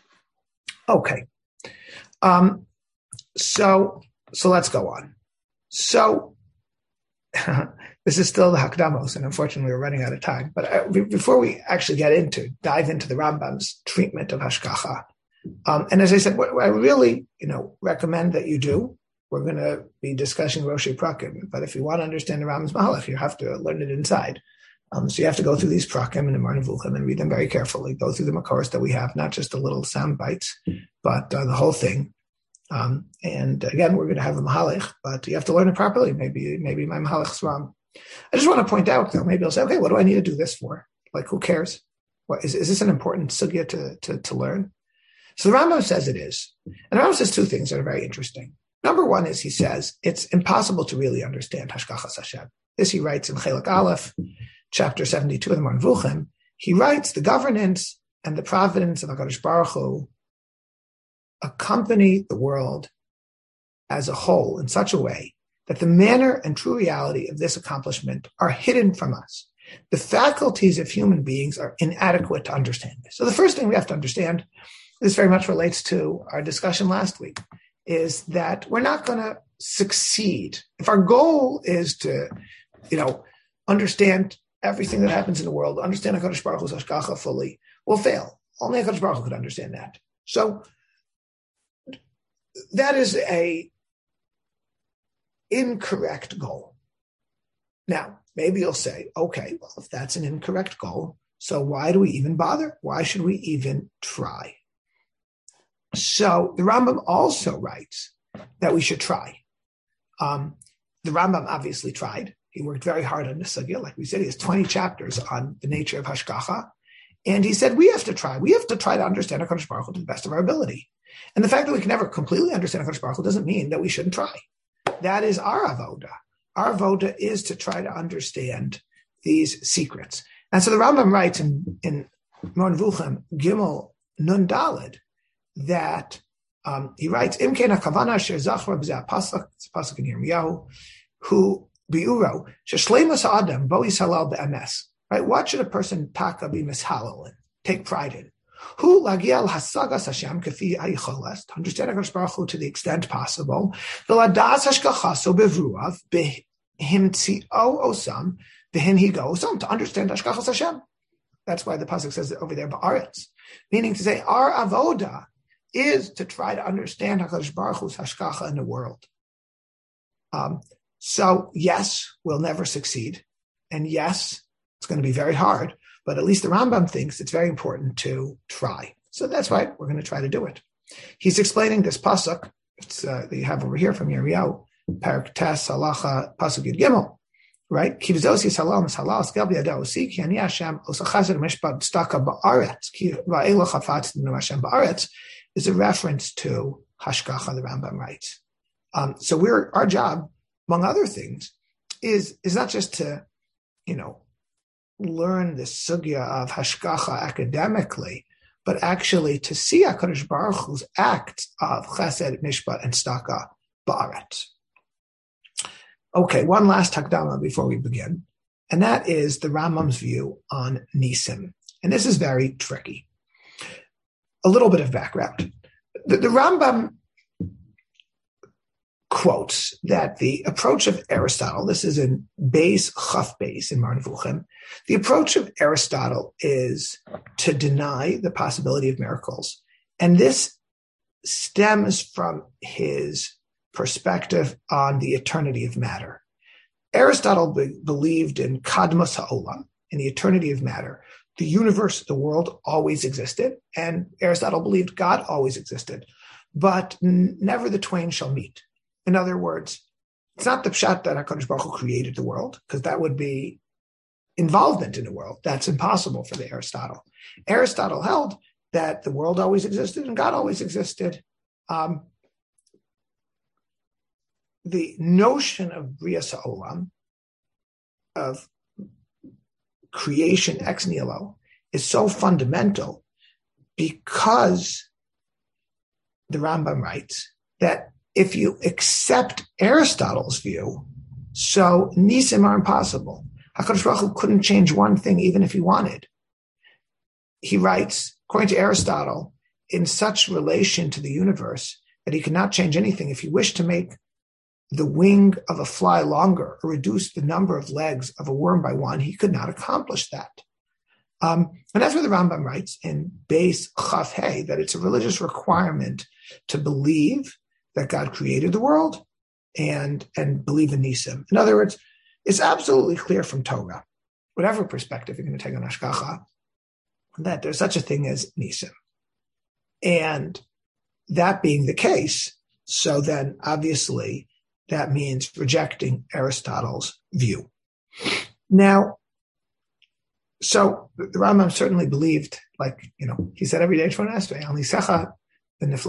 Okay. Um, so, so let's go on. So this is still the Hakdamos, and unfortunately we're running out of time. But I, before we actually get into, dive into the Rambam's treatment of Hashgacha, um, and as I said, what, what I really, you know, recommend that you do, we're going to be discussing Roshei Prakim, but if you want to understand the Rambam's Mahalach, you have to learn it inside. Um, so you have to go through these Prakim and the Moreh Nevuchim and read them very carefully. Go through the Makoros that we have, not just the little sound bites, but uh, the whole thing. Um, and again, we're going to have a Mahalach, but you have to learn it properly. Maybe, maybe my Mahalach's wrong. I just want to point out, though, maybe I'll say, okay, what do I need to do this for? Like, who cares? What, is, is this an important sugya to, to, to learn? So the Rambam says it is. And the Rambam says two things that are very interesting. Number one is he says it's impossible to really understand Hashgachas Hashem. This he writes in Chelik Aleph, chapter seventy-two of the Moreh Nevuchim. He writes the governance and the providence of HaKadosh Baruch Hu accompany the world as a whole in such a way that the manner and true reality of this accomplishment are hidden from us. The faculties of human beings are inadequate to understand this. So the first thing we have to understand, this very much relates to our discussion last week, is that we're not going to succeed. If our goal is to, you know, understand everything that happens in the world, understand HaKadosh Baruch Hu's Hashgacha fully, we'll fail. Only HaKadosh Baruch Hu could understand that. So that is a incorrect goal. Now, maybe you'll say, okay, well, if that's an incorrect goal, so why do we even bother? Why should we even try? So the Rambam also writes that we should try. Um, the Rambam obviously tried. He worked very hard on this sugya. Like we said, he has twenty chapters on the nature of Hashgacha. And he said, we have to try. We have to try to understand HaKadosh Baruch Hu to the best of our ability. And the fact that we can never completely understand HaKadosh Baruch Hu doesn't mean that we shouldn't try. That is our avoda. Our avoda is to try to understand these secrets. And so the Rambam writes in, in Moreh Nevuchim, Gimel Nun Daled, that um, he writes, Imken HaKavana Asher Zachra B'zeh HaPasuk, it's a pasuk in Yirmiyahu, who biuro sheshleimus ha'adam bo yishalal be'emes. Right? What should a person taka be mishalal in, take pride in? Hu lagiel hasagas Hashem kafi hayicholes, to understand HaKadosh Baruch Hu to the extent possible. V'ladas hashgachaso bevruav behimtzio osam behin higo osam, to understand hashgachas Hashem. That's why the pasuk says it over there, ba'aretz, meaning to say our avoda is to try to understand HaKadosh Baruch Hu's hashgacha in the world. Um, so yes, we'll never succeed, and yes, it's going to be very hard. But at least the Rambam thinks it's very important to try. So that's why we're going to try to do it. He's explaining this pasuk it's, uh, that you have over here from Yirmiyahu, Parak Tes Halacha Pasuk Yud Gimel, right? Ki v'zos yishalom eshalal eskel b'yado osi ki ani Hashem osachazed mishpat staka ba'aretz ki va'elo chafatz nu Hashem ba'aretz is a reference to Hashgacha, the Rambam writes. Um, so we're our job, among other things, is is not just to, you know, learn the sugya of hashgacha academically, but actually to see HaKadosh Baruch Hu's acts of chesed, mishpat, and staka ba'aretz. Okay, one last hakdama before we begin, and that is the Rambam's view on Nisim. And this is very tricky. A little bit of background. The, the Rambam quotes that the approach of Aristotle, this is in Beis Chaf Beis in Mar Nevuchim, the approach of Aristotle is to deny the possibility of miracles. And this stems from his perspective on the eternity of matter. Aristotle be- believed in Kadmos Ha'olam, in the eternity of matter. The universe, the world always existed, and Aristotle believed God always existed, but n- never the twain shall meet. In other words, it's not the pshat that HaKadosh Baruch Hu created the world, because that would be involvement in the world. That's impossible for the Aristotle. Aristotle held that the world always existed and God always existed. Um, the notion of Brias Ha'olam, of creation ex nihilo, is so fundamental because the Rambam writes that if you accept Aristotle's view, so Nisim are impossible. HaKadosh Baruch Hu couldn't change one thing even if he wanted. He writes, according to Aristotle, in such relation to the universe that he could not change anything. If he wished to make the wing of a fly longer or reduce the number of legs of a worm by one, he could not accomplish that. Um, and that's where the Rambam writes in Beis Chaf Hey that it's a religious requirement to believe that God created the world and, and believe in Nisim. In other words, it's absolutely clear from Torah, whatever perspective you're going to take on Hashgacha, that there's such a thing as Nisim. And that being the case, so then obviously that means rejecting Aristotle's view. Now, so the Rambam certainly believed, like, you know, he said every day, only secha, what does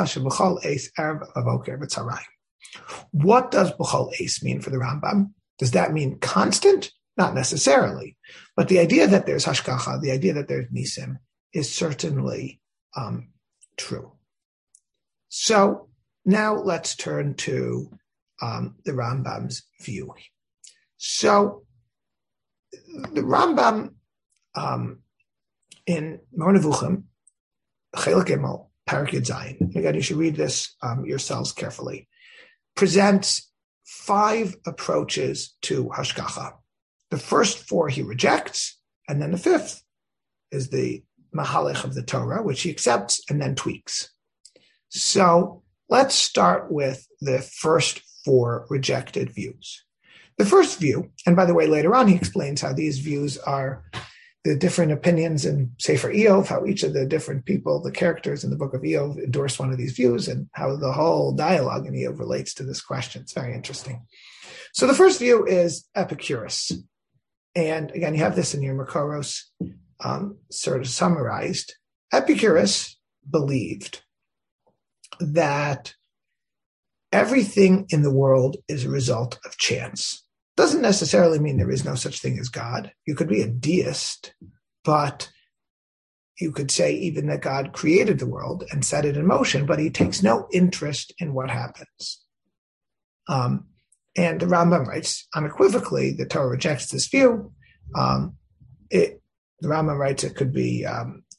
b'chol eis mean for the Rambam? Does that mean constant? Not necessarily. But the idea that there's hashgacha, the idea that there's nisim, is certainly um, true. So now let's turn to um, the Rambam's view. So the Rambam um, in Mar Nevuchim, Chelik Gimel, Parak Yud Zayin, again, you should read this um, yourselves carefully, presents five approaches to Hashgacha. The first four he rejects, and then the fifth is the Mahalech of the Torah, which he accepts and then tweaks. So let's start with the first four rejected views. The first view, and by the way, later on he explains how these views are the different opinions in Sefer Eov, how each of the different people, the characters in the book of Eov, endorse one of these views, and how the whole dialogue in Eov relates to this question. It's very interesting. So the first view is Epicurus. And again, you have this in your Makoros um, sort of summarized. Epicurus believed that everything in the world is a result of chance. Doesn't necessarily mean there is no such thing as God. You could be a deist, but you could say even that God created the world and set it in motion, but he takes no interest in what happens. Um, and the Rambam writes unequivocally, the Torah rejects this view. Um, it, the Rambam writes it could be um,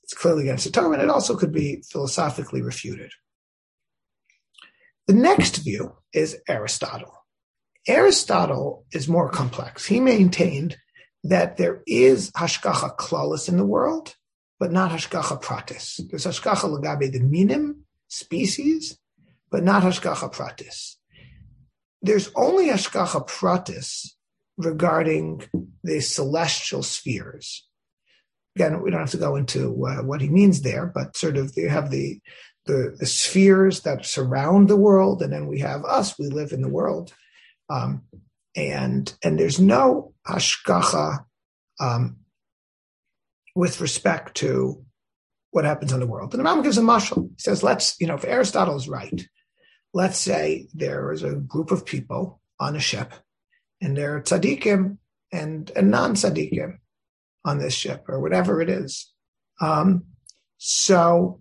it's clearly against the Torah, and it also could be philosophically refuted. The next view is Aristotle. Aristotle is more complex. He maintained that there is hashgacha klalis in the world, but not hashgacha pratis. There's hashgacha legabe the minim, species, but not hashgacha pratis. There's only hashgacha pratis regarding the celestial spheres. Again, we don't have to go into uh, what he means there, but sort of you have the, the the spheres that surround the world, and then we have us. We live in the world, um, and and there's no hashgacha um, with respect to what happens in the world. And the Rambam gives a mashal. He says, let's, you know, if Aristotle is right, let's say there is a group of people on a ship, and there are tzaddikim and, and non-tzaddikim on this ship, or whatever it is. Um, so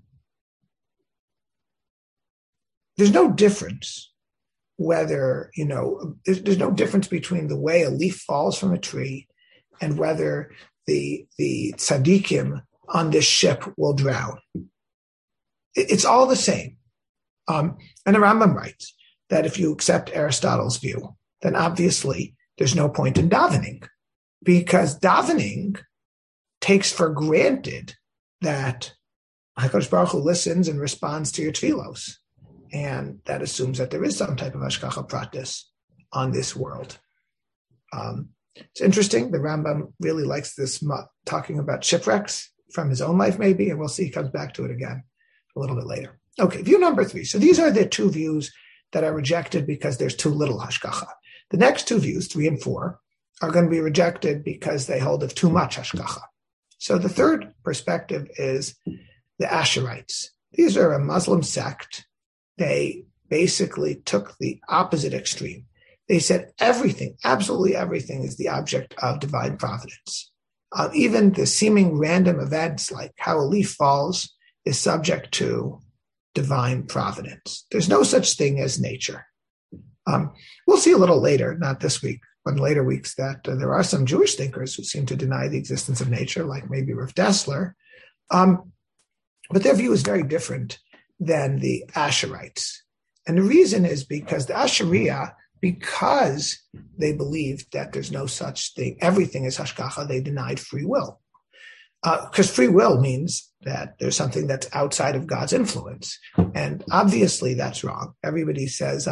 there's no difference whether, you know, there's, there's no difference between the way a leaf falls from a tree and whether the the tzaddikim on this ship will drown. It, it's all the same. Um, and the Rambam writes that if you accept Aristotle's view, then obviously there's no point in davening, because davening takes for granted that HaKadosh Baruch Hu listens and responds to your tefillos, and that assumes that there is some type of hashgacha pratis on this world. Um, it's interesting. The Rambam really likes this talking about shipwrecks from his own life, maybe, and we'll see he comes back to it again a little bit later. Okay, view number three. So these are the two views that are rejected because there's too little hashgacha. The next two views, three and four, are going to be rejected because they hold of too much hashgacha. So the third perspective is the Asherites. These are a Muslim sect. They basically took the opposite extreme. They said everything, absolutely everything, is the object of divine providence. Uh, even the seeming random events like how a leaf falls is subject to divine providence. There's no such thing as nature. Um, we'll see a little later, not this week, but in later weeks, that uh, there are some Jewish thinkers who seem to deny the existence of nature, like maybe Rav Dessler. Um, but their view is very different than the Asherites. And the reason is because the Asheria, because they believed that there's no such thing, everything is hashgacha, they denied free will. Because uh, free will means that there's something that's outside of God's influence. And obviously that's wrong. Everybody says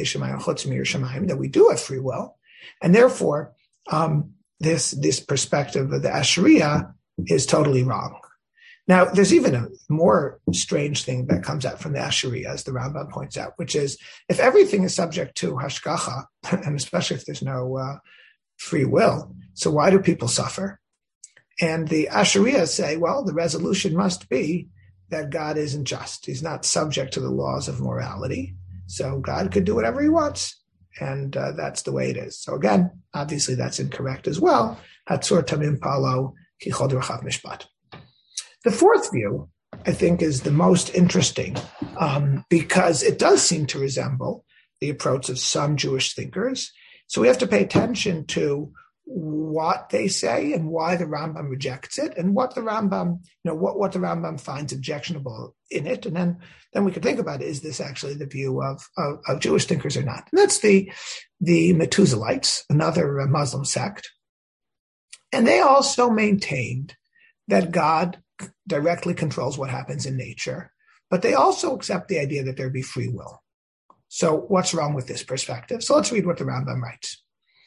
that we do have free will. And therefore, um, this, this perspective of the Asheria is totally wrong. Now, there's even a more strange thing that comes out from the Asheria, as the Rambam points out, which is if everything is subject to hashgacha, and especially if there's no uh, free will, so why do people suffer? And the Asheria say, well, the resolution must be that God isn't just. He's not subject to the laws of morality. So God could do whatever he wants. And uh, that's the way it is. So again, obviously that's incorrect as well. Hatzur tamim palo ki chod rachav mishpat. The fourth view, I think, is the most interesting um, because it does seem to resemble the approach of some Jewish thinkers. So we have to pay attention to what they say and why the Rambam rejects it, and what the Rambam, you know, what, what the Rambam finds objectionable in it. And then, then we could think about, is this actually the view of, of, of Jewish thinkers or not? And that's the, the Methuselaites, another Muslim sect. And they also maintained that God directly controls what happens in nature, but they also accept the idea that there be free will. So what's wrong with this perspective? So let's read what the Rambam writes.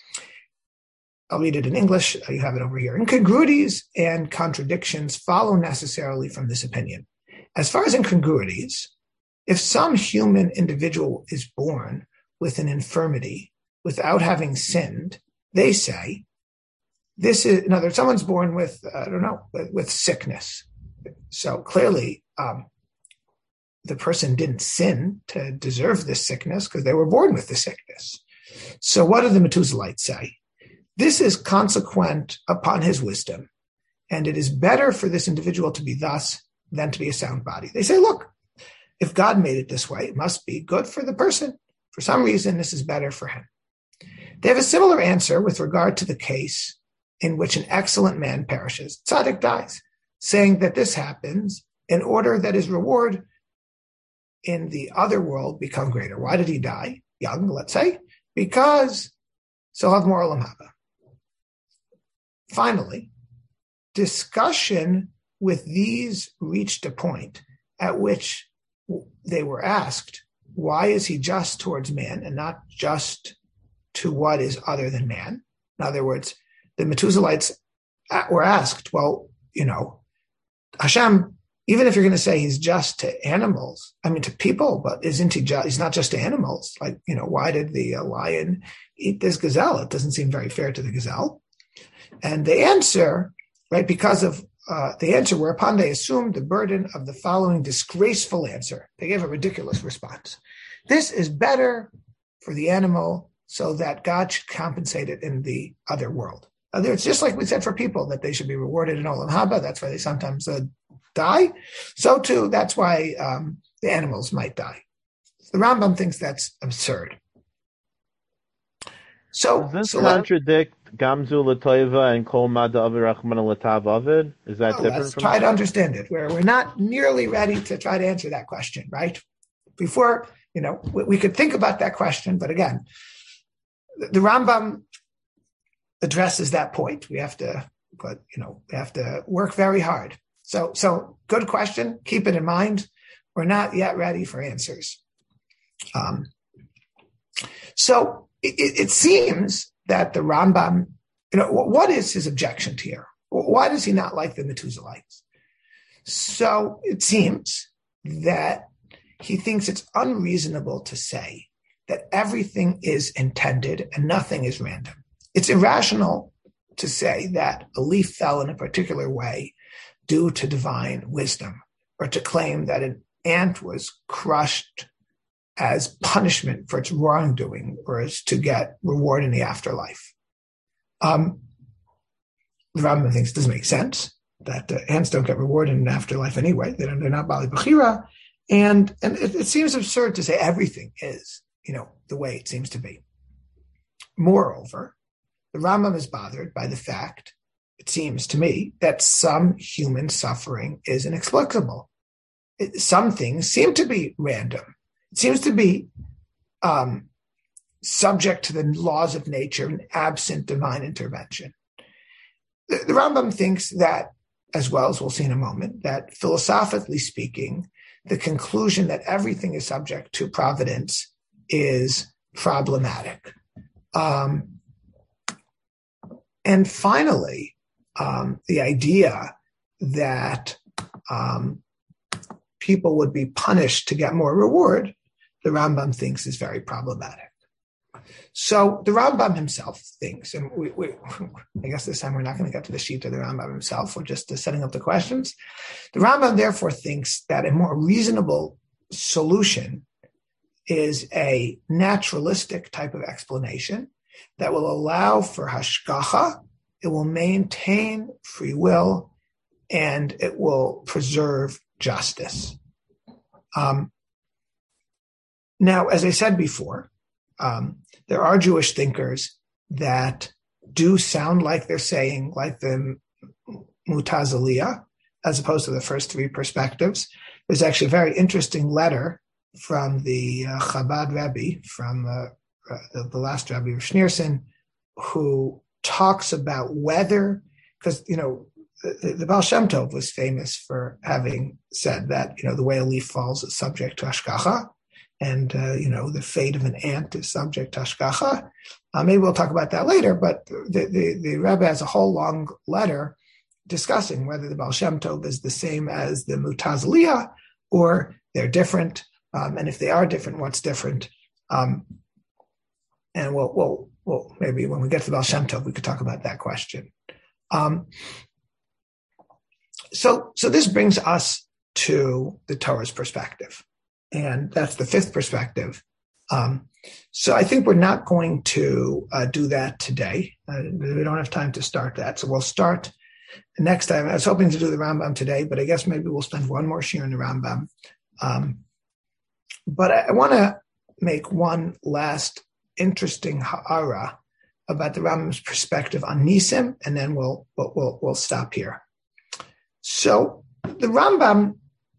I'll read it in English. You have it over here. Incongruities and contradictions follow necessarily from this opinion. As far as incongruities, if some human individual is born with an infirmity without having sinned, they say, this is, in other words, someone's born with, I don't know, with, with sickness. So clearly, um, the person didn't sin to deserve this sickness because they were born with the sickness. So what do the Methuselaites say? This is consequent upon his wisdom, and it is better for this individual to be thus than to be a sound body. They say, look, if God made it this way, it must be good for the person. For some reason, this is better for him. They have a similar answer with regard to the case in which an excellent man perishes. Tzaddik dies. saying that this happens in order that his reward in the other world become greater. Why did he die young, let's say? Because so have more olam haba. Finally, discussion with these reached a point at which they were asked, why is he just towards man and not just to what is other than man? In other words, the Methuselaites were asked, well, you know, Hashem, even if you're going to say he's just to animals, I mean, to people, but isn't he just, he's not just to animals. Like, you know, why did the uh, lion eat this gazelle? It doesn't seem very fair to the gazelle. And the answer, right, because of uh, the answer whereupon they assumed the burden of the following disgraceful answer. They gave a ridiculous response. This is better for the animal so that God should compensate it in the other world. Uh, it's just like we said for people that they should be rewarded in Olam Haba. That's why they sometimes uh, die. So too, that's why um, the animals might die. The Rambam thinks that's absurd. So does this so contradict Gamzu L'Toiva and Kol Mada Avid Rachman L'Tav Avid? Is that well, different let's from try that? to understand it. We're, we're not nearly ready to try to answer that question, right? Before, you know, we, we could think about that question, but again, the, the Rambam addresses that point. We have to, but you know, we have to work very hard. So, so good question. Keep it in mind. We're not yet ready for answers. Um, so it, it seems that the Rambam, you know, what is his objection here? Why does he not like the Methuselaites? So it seems that he thinks it's unreasonable to say that everything is intended and nothing is random. It's irrational to say that a leaf fell in a particular way due to divine wisdom, or to claim that an ant was crushed as punishment for its wrongdoing, or as to get reward in the afterlife. Um, the Rambam thinks it doesn't make sense that uh, ants don't get reward in an afterlife anyway. They don't, they're not Bali Bechira. And, and it, it seems absurd to say everything is, you know, the way it seems to be. Moreover, the Rambam is bothered by the fact, it seems to me, that some human suffering is inexplicable. It, some things seem to be random. It seems to be um, subject to the laws of nature and absent divine intervention. The, the Rambam thinks that, as well as we'll see in a moment, that philosophically speaking, the conclusion that everything is subject to providence is problematic. Um, and finally, um, the idea that um, people would be punished to get more reward, the Rambam thinks is very problematic. So the Rambam himself thinks, and we, we, I guess this time we're not going to get to the sheet of the Rambam himself, we're just uh, setting up the questions. The Rambam therefore thinks that a more reasonable solution is a naturalistic type of explanation that will allow for hashgacha, it will maintain free will, and it will preserve justice. Um, now, as I said before, um, there are Jewish thinkers that do sound like they're saying, like the Mutaziliya, as opposed to the first three perspectives. There's actually a very interesting letter from the uh, Chabad Rebbe, from uh, uh, the, the last Rebbe of Schneerson, who talks about whether, because, you know, the, the Baal Shem Tov was famous for having said that, you know, the way a leaf falls is subject to hashgacha, and, uh, you know, the fate of an ant is subject to hashgacha. Uh, maybe we'll talk about that later, but the, the, the Rebbe has a whole long letter discussing whether the Baal Shem Tov is the same as the Mutaziliya or they're different. Um, and if they are different, what's different? Um, and we'll, we'll, we'll, maybe when we get to the Baal Shem Tov, we could talk about that question. Um, so, so this brings us to the Torah's perspective. And that's the fifth perspective. Um, so I think we're not going to uh, do that today. Uh, we don't have time to start that. So we'll start next time. I was hoping to do the Rambam today, but I guess maybe we'll spend one more shiur in the Rambam. Um, but I, I want to make one last interesting ha'ara about the Rambam's perspective on Nisim, and then we'll we'll we'll, we'll stop here. So So the Rambam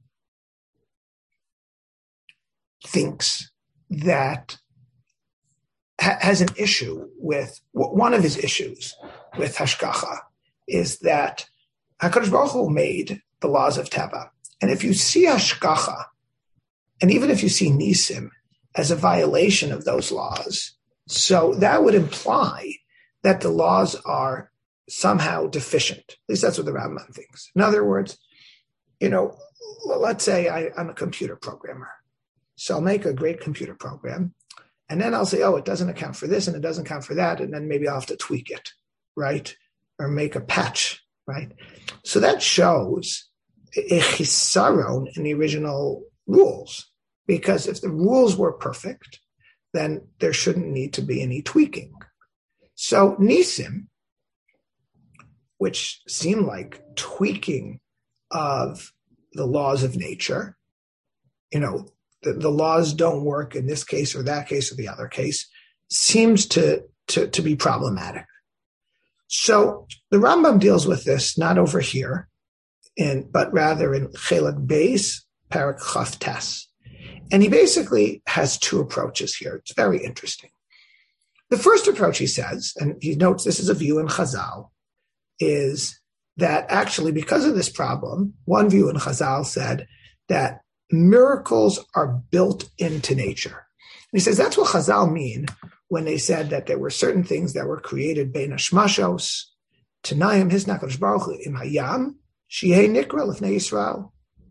thinks that ha- has an issue with, one of his issues with Hashgacha is that HaKadosh Baruch Hu made the laws of Teva. And if you see Hashgacha, and even if you see Nisim as a violation of those laws, so that would imply that the laws are somehow deficient. At least that's what the Rambam thinks. In other words, you know, let's say I, I'm a computer programmer. So I'll make a great computer program, and then I'll say, oh, it doesn't account for this and it doesn't account for that, and then maybe I'll have to tweak it, right? Or make a patch, right? So that shows a chisaron in the original rules, because if the rules were perfect, then there shouldn't need to be any tweaking. So Nisim, which seem like tweaking of the laws of nature, you know, the, the laws don't work in this case or that case or the other case, seems to, to, to be problematic. So the Rambam deals with this not over here, in, but rather in Chelek Beis, Parak Chaf Tes. And he basically has two approaches here. It's very interesting. The first approach, he says, and he notes this is a view in Chazal, is that actually because of this problem, one view in Chazal said that miracles are built into nature. And he says that's what Chazal mean when they said that there were certain things that were created bein hashmashos, Tanayim hisna HaKadosh Baruch Hu im hayam, shehei nikra lifnei Yisrael.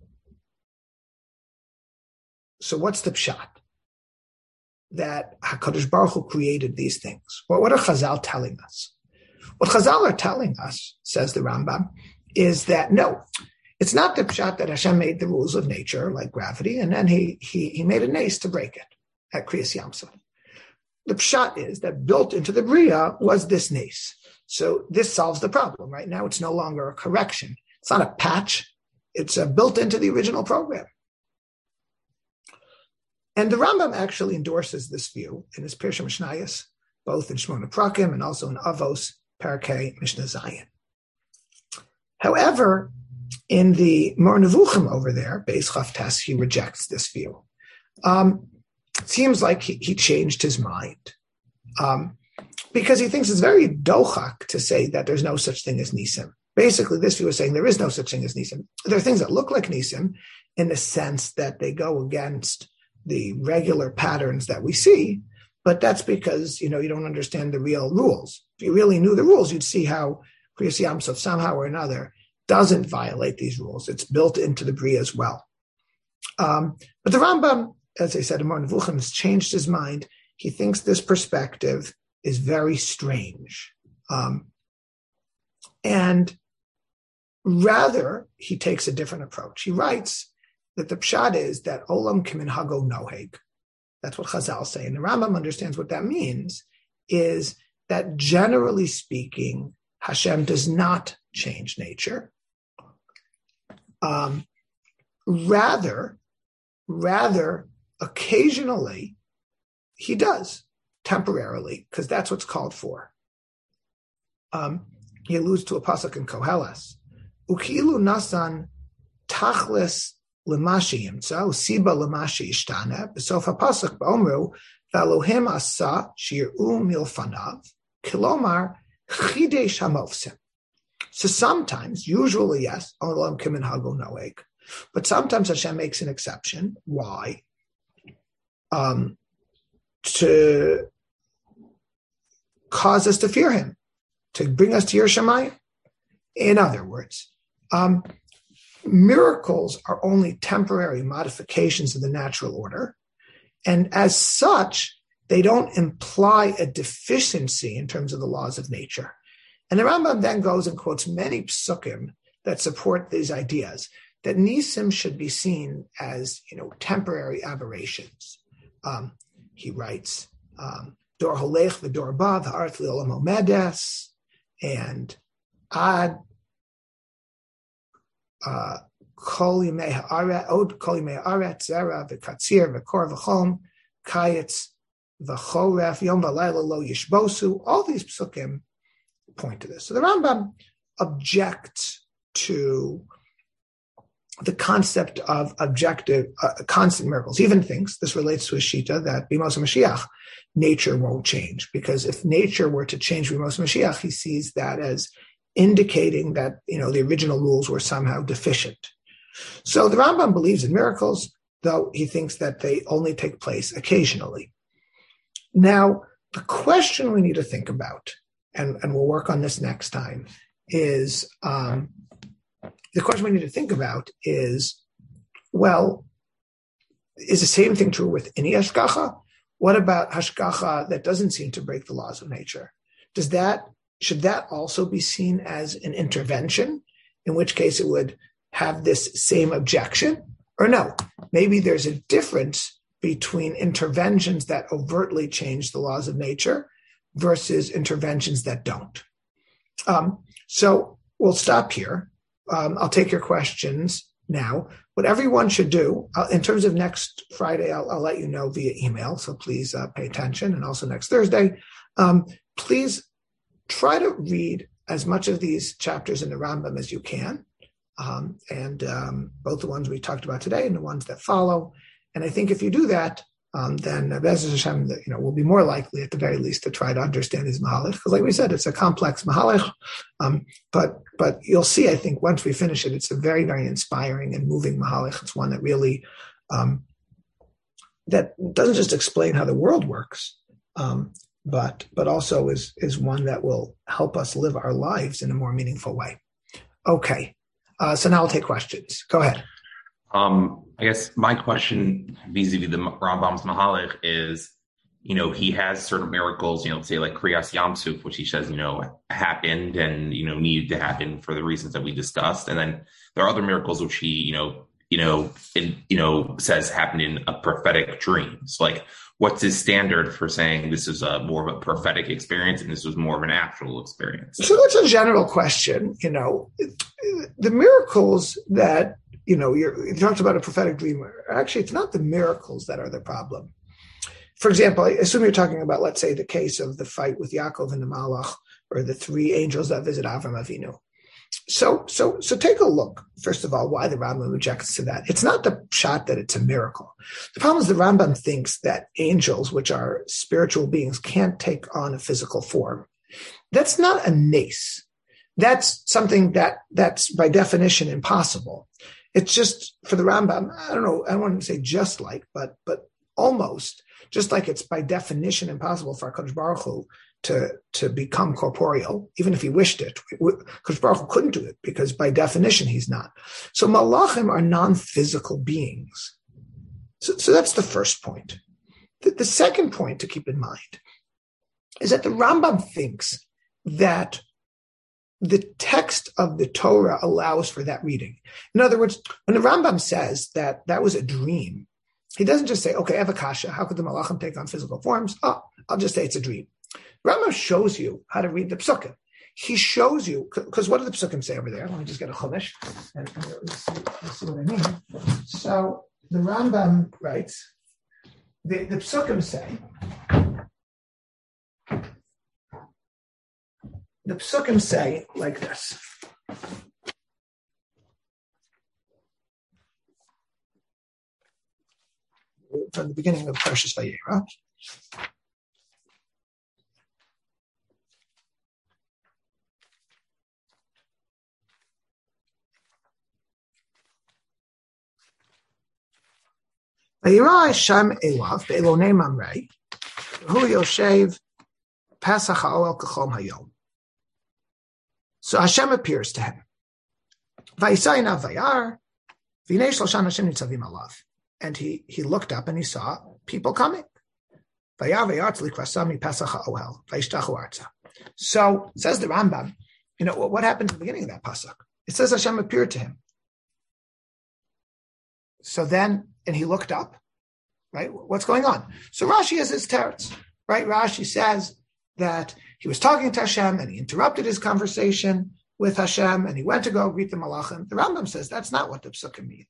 So what's the pshat? That HaKadosh Baruch Hu created these things. Well, what are Chazal telling us? What Chazal are telling us, says the Rambam, is that no, it's not the pshat that Hashem made the rules of nature, like gravity, and then he he, he made a nace to break it at Kriyas Yamsuf. The pshat is that built into the Bria was this nace. So this solves the problem. Right now it's no longer a correction. It's not a patch. It's uh, built into the original program. And the Rambam actually endorses this view in his Pirsha Mishnayos, both in Shmona Prakim and also in Avos, Parakeh, Mishnah Zayin. However, in the Mor Nevuchim over there, Beis Chaf Tes, he rejects this view. Um, it seems like he, he changed his mind um, because he thinks it's very dochak to say that there's no such thing as Nisim. Basically, this view is saying there is no such thing as Nisim. There are things that look like Nisim in the sense that they go against the regular patterns that we see, but that's because, you know, you don't understand the real rules. If you really knew the rules, you'd see how Kriyas Yamsuf somehow or another doesn't violate these rules. It's built into the Bria as well. Um, but the Rambam, as I said, in Mor Nevuchim, has changed his mind. He thinks this perspective is very strange. Um, and rather, he takes a different approach. He writes that the pshat is that olam kiminhago noheg. That's what Chazal say. And the Rambam understands what that means is that generally speaking, Hashem does not change nature. Um, rather, rather, occasionally, he does, temporarily, because that's what's called for. Um, he alludes to a pasuk in Koheles. Ukilu nasan tachlis L'mashi yimtza, siba l'mashi ishtana, b'sof ha'pasuk ba'omru, v'Elohim asa shir'u milfanav, kilomar chidesh hamofsim. So sometimes, usually yes, olam kimin hago noeg, but sometimes Hashem makes an exception. Why? Um, to cause us to fear Him, to bring us to Yer Shamayim. In other words, um, miracles are only temporary modifications of the natural order. And as such, they don't imply a deficiency in terms of the laws of nature. And the Rambam then goes and quotes many psukim that support these ideas, that Nisim should be seen as, you know, temporary aberrations. Um, he writes, um, Dor holech v'dor ba v'aretz li'olam omedes, and ad Uh, Kol Yimei Haaretz, Od Kol Yimei Haaretz, Zera v'Katzir v'Kor v'Chom, Kayetz v'Choref, Yom v'Layla lo Yishbosu. All these psukim point to this. So the Rambam objects to the concept of objective, uh, constant miracles. He even thinks, this relates to a shita, that B'mos Mashiach, nature won't change. Because if nature were to change B'mos Mashiach, he sees that as indicating that, you know, the original rules were somehow deficient. So the Rambam believes in miracles, though he thinks that they only take place occasionally. Now, the question we need to think about, and, and we'll work on this next time, is um, the question we need to think about is, well, is the same thing true with any hashgacha? What about hashgacha that doesn't seem to break the laws of nature? Does that, should that also be seen as an intervention, in which case it would have this same objection? Or no, maybe there's a difference between interventions that overtly change the laws of nature versus interventions that don't. Um, so we'll stop here. Um, I'll take your questions now. What everyone should do, uh, in terms of next Friday, I'll, I'll let you know via email, so please uh, pay attention, and also next Thursday. Um, please try to read as much of these chapters in the Rambam as you can, um, and um, both the ones we talked about today and the ones that follow. And I think if you do that, um, then uh, Be'ez Hashem, you know, will be more likely at the very least to try to understand his Mahalach. Because like we said, it's a complex Mahalach. Um, but but you'll see, I think, once we finish it, it's a very, very inspiring and moving Mahalach. It's one that really, um, that doesn't just explain how the world works, um, but but also is is one that will help us live our lives in a more meaningful way. Okay, uh, so now I'll take questions. Go ahead. Um, I guess my question vis-a-vis the Rambam's Mahalach is, you know, he has certain miracles, you know, say like Kriyas Yamsuf, which he says, you know, happened and, you know, needed to happen for the reasons that we discussed. And then there are other miracles which he, you know, you know, in, you know, says happened in a prophetic dream. So like, what's his standard for saying this is a more of a prophetic experience and this was more of an actual experience? So that's a general question. You know, the miracles that, you know, you're, you talked about a prophetic dream. Actually, it's not the miracles that are the problem. For example, I assume you're talking about, let's say, the case of the fight with Yaakov and the Malach, or the three angels that visit Avram Avinu. So, so, so take a look, first of all, why the Rambam objects to that. It's not the shot that it's a miracle. The problem is the Rambam thinks that angels, which are spiritual beings, can't take on a physical form. That's not a nace. That's something that that's by definition impossible. It's just, for the Rambam, I don't know, I don't want to say just like, but but almost, just like it's by definition impossible for HaKadosh Baruch Hu to, to become corporeal, even if he wished it. HaKadosh Baruch Hu couldn't do it, because by definition he's not. So malachim are non-physical beings. So, so that's the first point. The, the second point to keep in mind is that the Rambam thinks that the text of the Torah allows for that reading. In other words, when the Rambam says that that was a dream, he doesn't just say, okay, Avakasha, how could the Malachim take on physical forms? Oh, I'll just say it's a dream. Rambam shows you how to read the Psukim. He shows you, because what do the Psukim say over there? Let me just get a Chumash and let's see, let's see what I mean. So the Rambam writes, the, the Psukim say, the Psukim say like this. From the beginning of Parshas Vayera. Vayera Hashem Elav be'elonei Mamrei, hu yoshev Pesach ha'oel kachom hayom. So Hashem appears to him. Vayisayna vayar, v'nei shloshan Hashem nitzavim alav. And he, he looked up and he saw people coming. Vayar vayar tzli krasami Pesach ha'oel, vayishtachu arza. So, says the Rambam, you know, what happened at the beginning of that pasuk? It says Hashem appeared to him. So then, and he looked up, right? What's going on? So Rashi has his teretz, right? Rashi says that he was talking to Hashem and he interrupted his conversation with Hashem and he went to go greet the Malachim. The Rambam says that's not what the Psukim mean.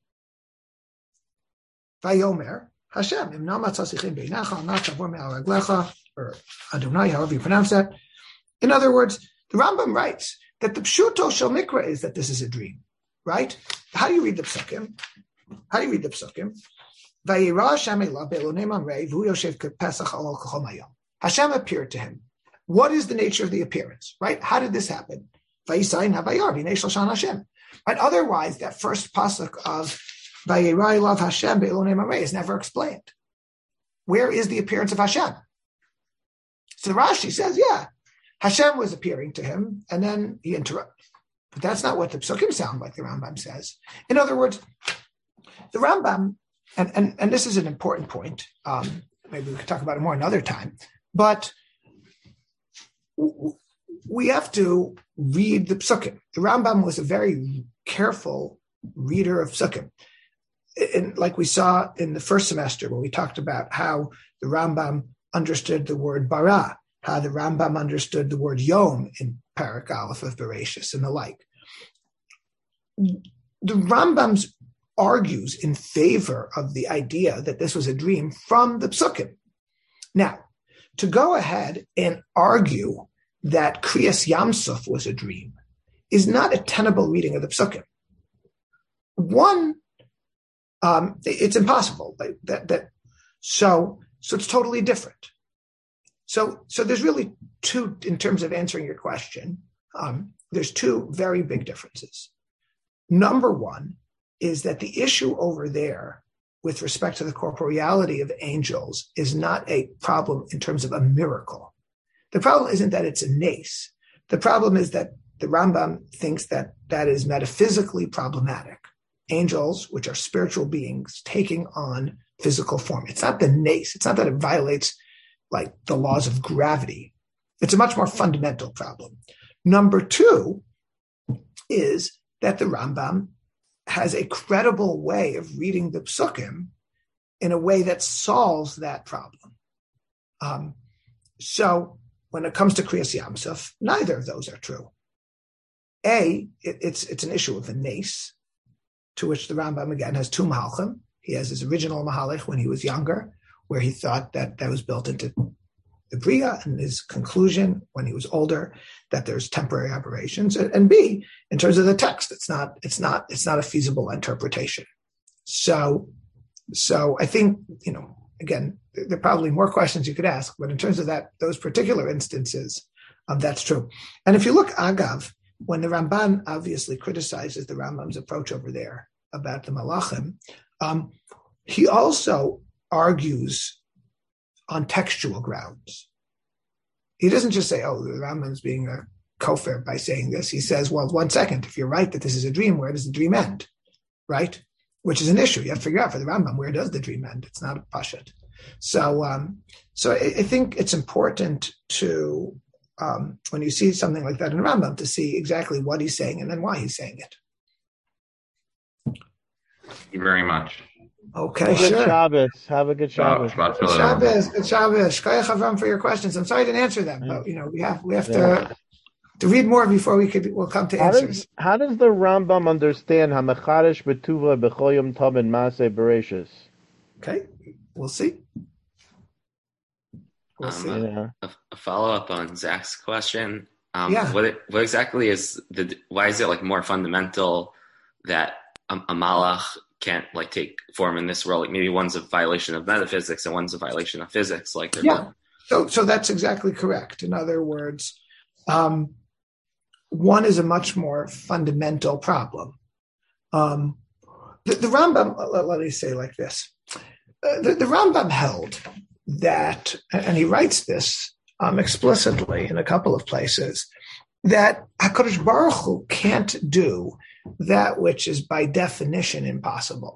Vayomer Hashem, imna matzasichim beinecha, not tavor me'al raglecha, or Adonai, however you pronounce that. In other words, the Rambam writes that the pshuto shel mikra is that this is a dream. right? How do you read the psukim? How do you read the psukim? Vayira Hashem elav be'elonei mamrei v'hu yoshev k'pesach alol k'chol hayom. Hashem appeared to him. What is the nature of the appearance, right? How did this happen? Vayisayin havayar v'nei shoshan Hashem. Right? Otherwise, that first pasuk of Vayira elav Hashem be'elonei mamrei is never explained. Where is the appearance of Hashem? So Rashi says, yeah, Hashem was appearing to him, and then he interrupted. But that's not what the psukim sound like, the Rambam says. In other words, the Rambam, and, and, and this is an important point, um, maybe we could talk about it more another time, but w- we have to read the psukim. The Rambam was a very careful reader of psukim. And like we saw in the first semester when we talked about how the Rambam understood the word bara, how the Rambam understood the word yom in Parak Aleph of Bereshis and the like. The Rambam argues in favor of the idea that this was a dream from the psukim. Now, to go ahead and argue that Kriyas Yamsuf was a dream is not a tenable reading of the psukim. One, um, it's impossible. Like that, that, so, so it's totally different. So, so there's really two, in terms of answering your question, um, there's two very big differences. Number one is that the issue over there with respect to the corporeality of angels is not a problem in terms of a miracle. The problem isn't that it's a nace. The problem is that the Rambam thinks that that is metaphysically problematic. Angels, which are spiritual beings, taking on physical form. It's not the nace. It's not that it violates like the laws of gravity. It's a much more fundamental problem. Number two is that the Rambam has a credible way of reading the psukim in a way that solves that problem. Um, so when it comes to Kriyas Yamsuf, neither of those are true. A, it, it's it's an issue of a nace, to which the Rambam again has two mahalchim. He has his original mahalach when he was younger, where he thought that that was built into the Bria, and his conclusion when he was older that there's temporary aberrations. And, and B, in terms of the text, it's not it's not it's not a feasible interpretation. So, so I think, you know, again, there are probably more questions you could ask, but in terms of that, those particular instances, um, that's true. And if you look, Agav, when the Ramban obviously criticizes the Rambam's approach over there about the Malachim, um, he also argues on textual grounds. He doesn't just say, oh, the Rambam's being a kofar by saying this. He says, well, one second, if you're right that this is a dream, where does the dream end? Right? Which is an issue. You have to figure out for the Rambam, where does the dream end? It's not a pashat. So, um, so I, I think it's important to, um, when you see something like that in the Rambam, to see exactly what he's saying and then why he's saying it. Thank you very much. Okay, good sure. Shabbos. Have a good Shabbos. Good Shabbos. Good Shabbos. Shkoyach Avram for your questions. I'm sorry I didn't answer them, but you know we have we have yeah. to to read more before we could we'll come to how answers. Does, how does the Rambam understand Hamacharish Betuva Bechoyim Tov and Maaseh Bereshis? Okay, we'll see. We'll um, see. A, a, a follow up on Zach's question. Um, yeah. What, what exactly is the? Why is it like more fundamental that a, a malach can't like take form in this world? Like maybe one's a violation of metaphysics and one's a violation of physics. Like yeah. Both. So so that's exactly correct. In other words, um, one is a much more fundamental problem. Um, the, the Rambam, let, let me say like this: uh, the, the Rambam held that, and he writes this um, explicitly in a couple of places, that HaKadosh Baruch Hu can't do that which is by definition impossible.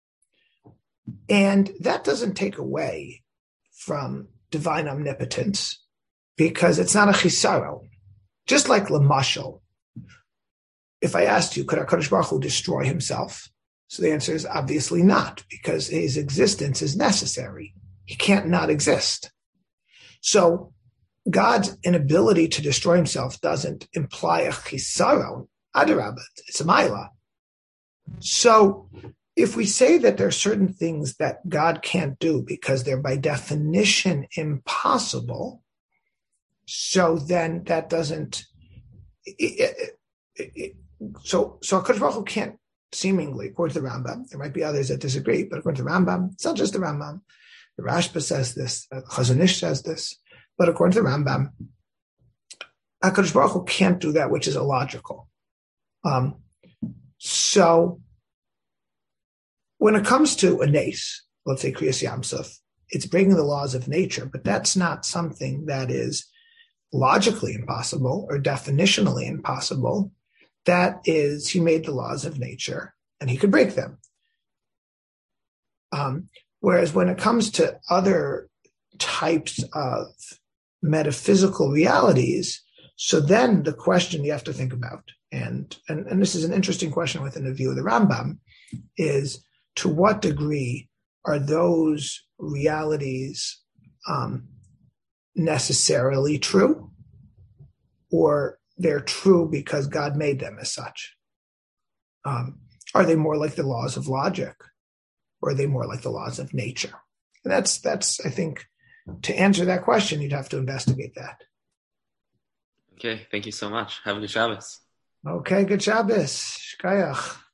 And that doesn't take away from divine omnipotence, because it's not a chisaro. Just like Lamashal, if I asked you, could HaKadosh Baruch Hu destroy himself? So the answer is obviously not, because his existence is necessary. He can't not exist. So God's inability to destroy himself doesn't imply a chisaro. Adarabah, it's a maila. So if we say that there are certain things that God can't do because they're by definition impossible, so then that doesn't, it, it, it, so, so HaKadosh Baruch Hu can't seemingly, according to the Rambam, there might be others that disagree, but according to the Rambam, it's not just the Rambam. The Rashba says this, uh, Chazon Ish says this, but according to the Rambam, HaKadosh Baruch Hu can't do that which is illogical. Um, so, when it comes to a nace, let's say Kriyas Yamsuf, it's breaking the laws of nature, but that's not something that is logically impossible or definitionally impossible. That is, he made the laws of nature and he could break them. Um, whereas when it comes to other types of metaphysical realities, so then the question you have to think about, and, and, and this is an interesting question within the view of the Rambam, is to what degree are those realities um, necessarily true, or they're true because God made them as such? Um, are they more like the laws of logic, or are they more like the laws of nature? And that's, that's I think, to answer that question, you'd have to investigate that. Okay, thank you so much. Have a good Shabbos. Okay, good Shabbos. Shkayach.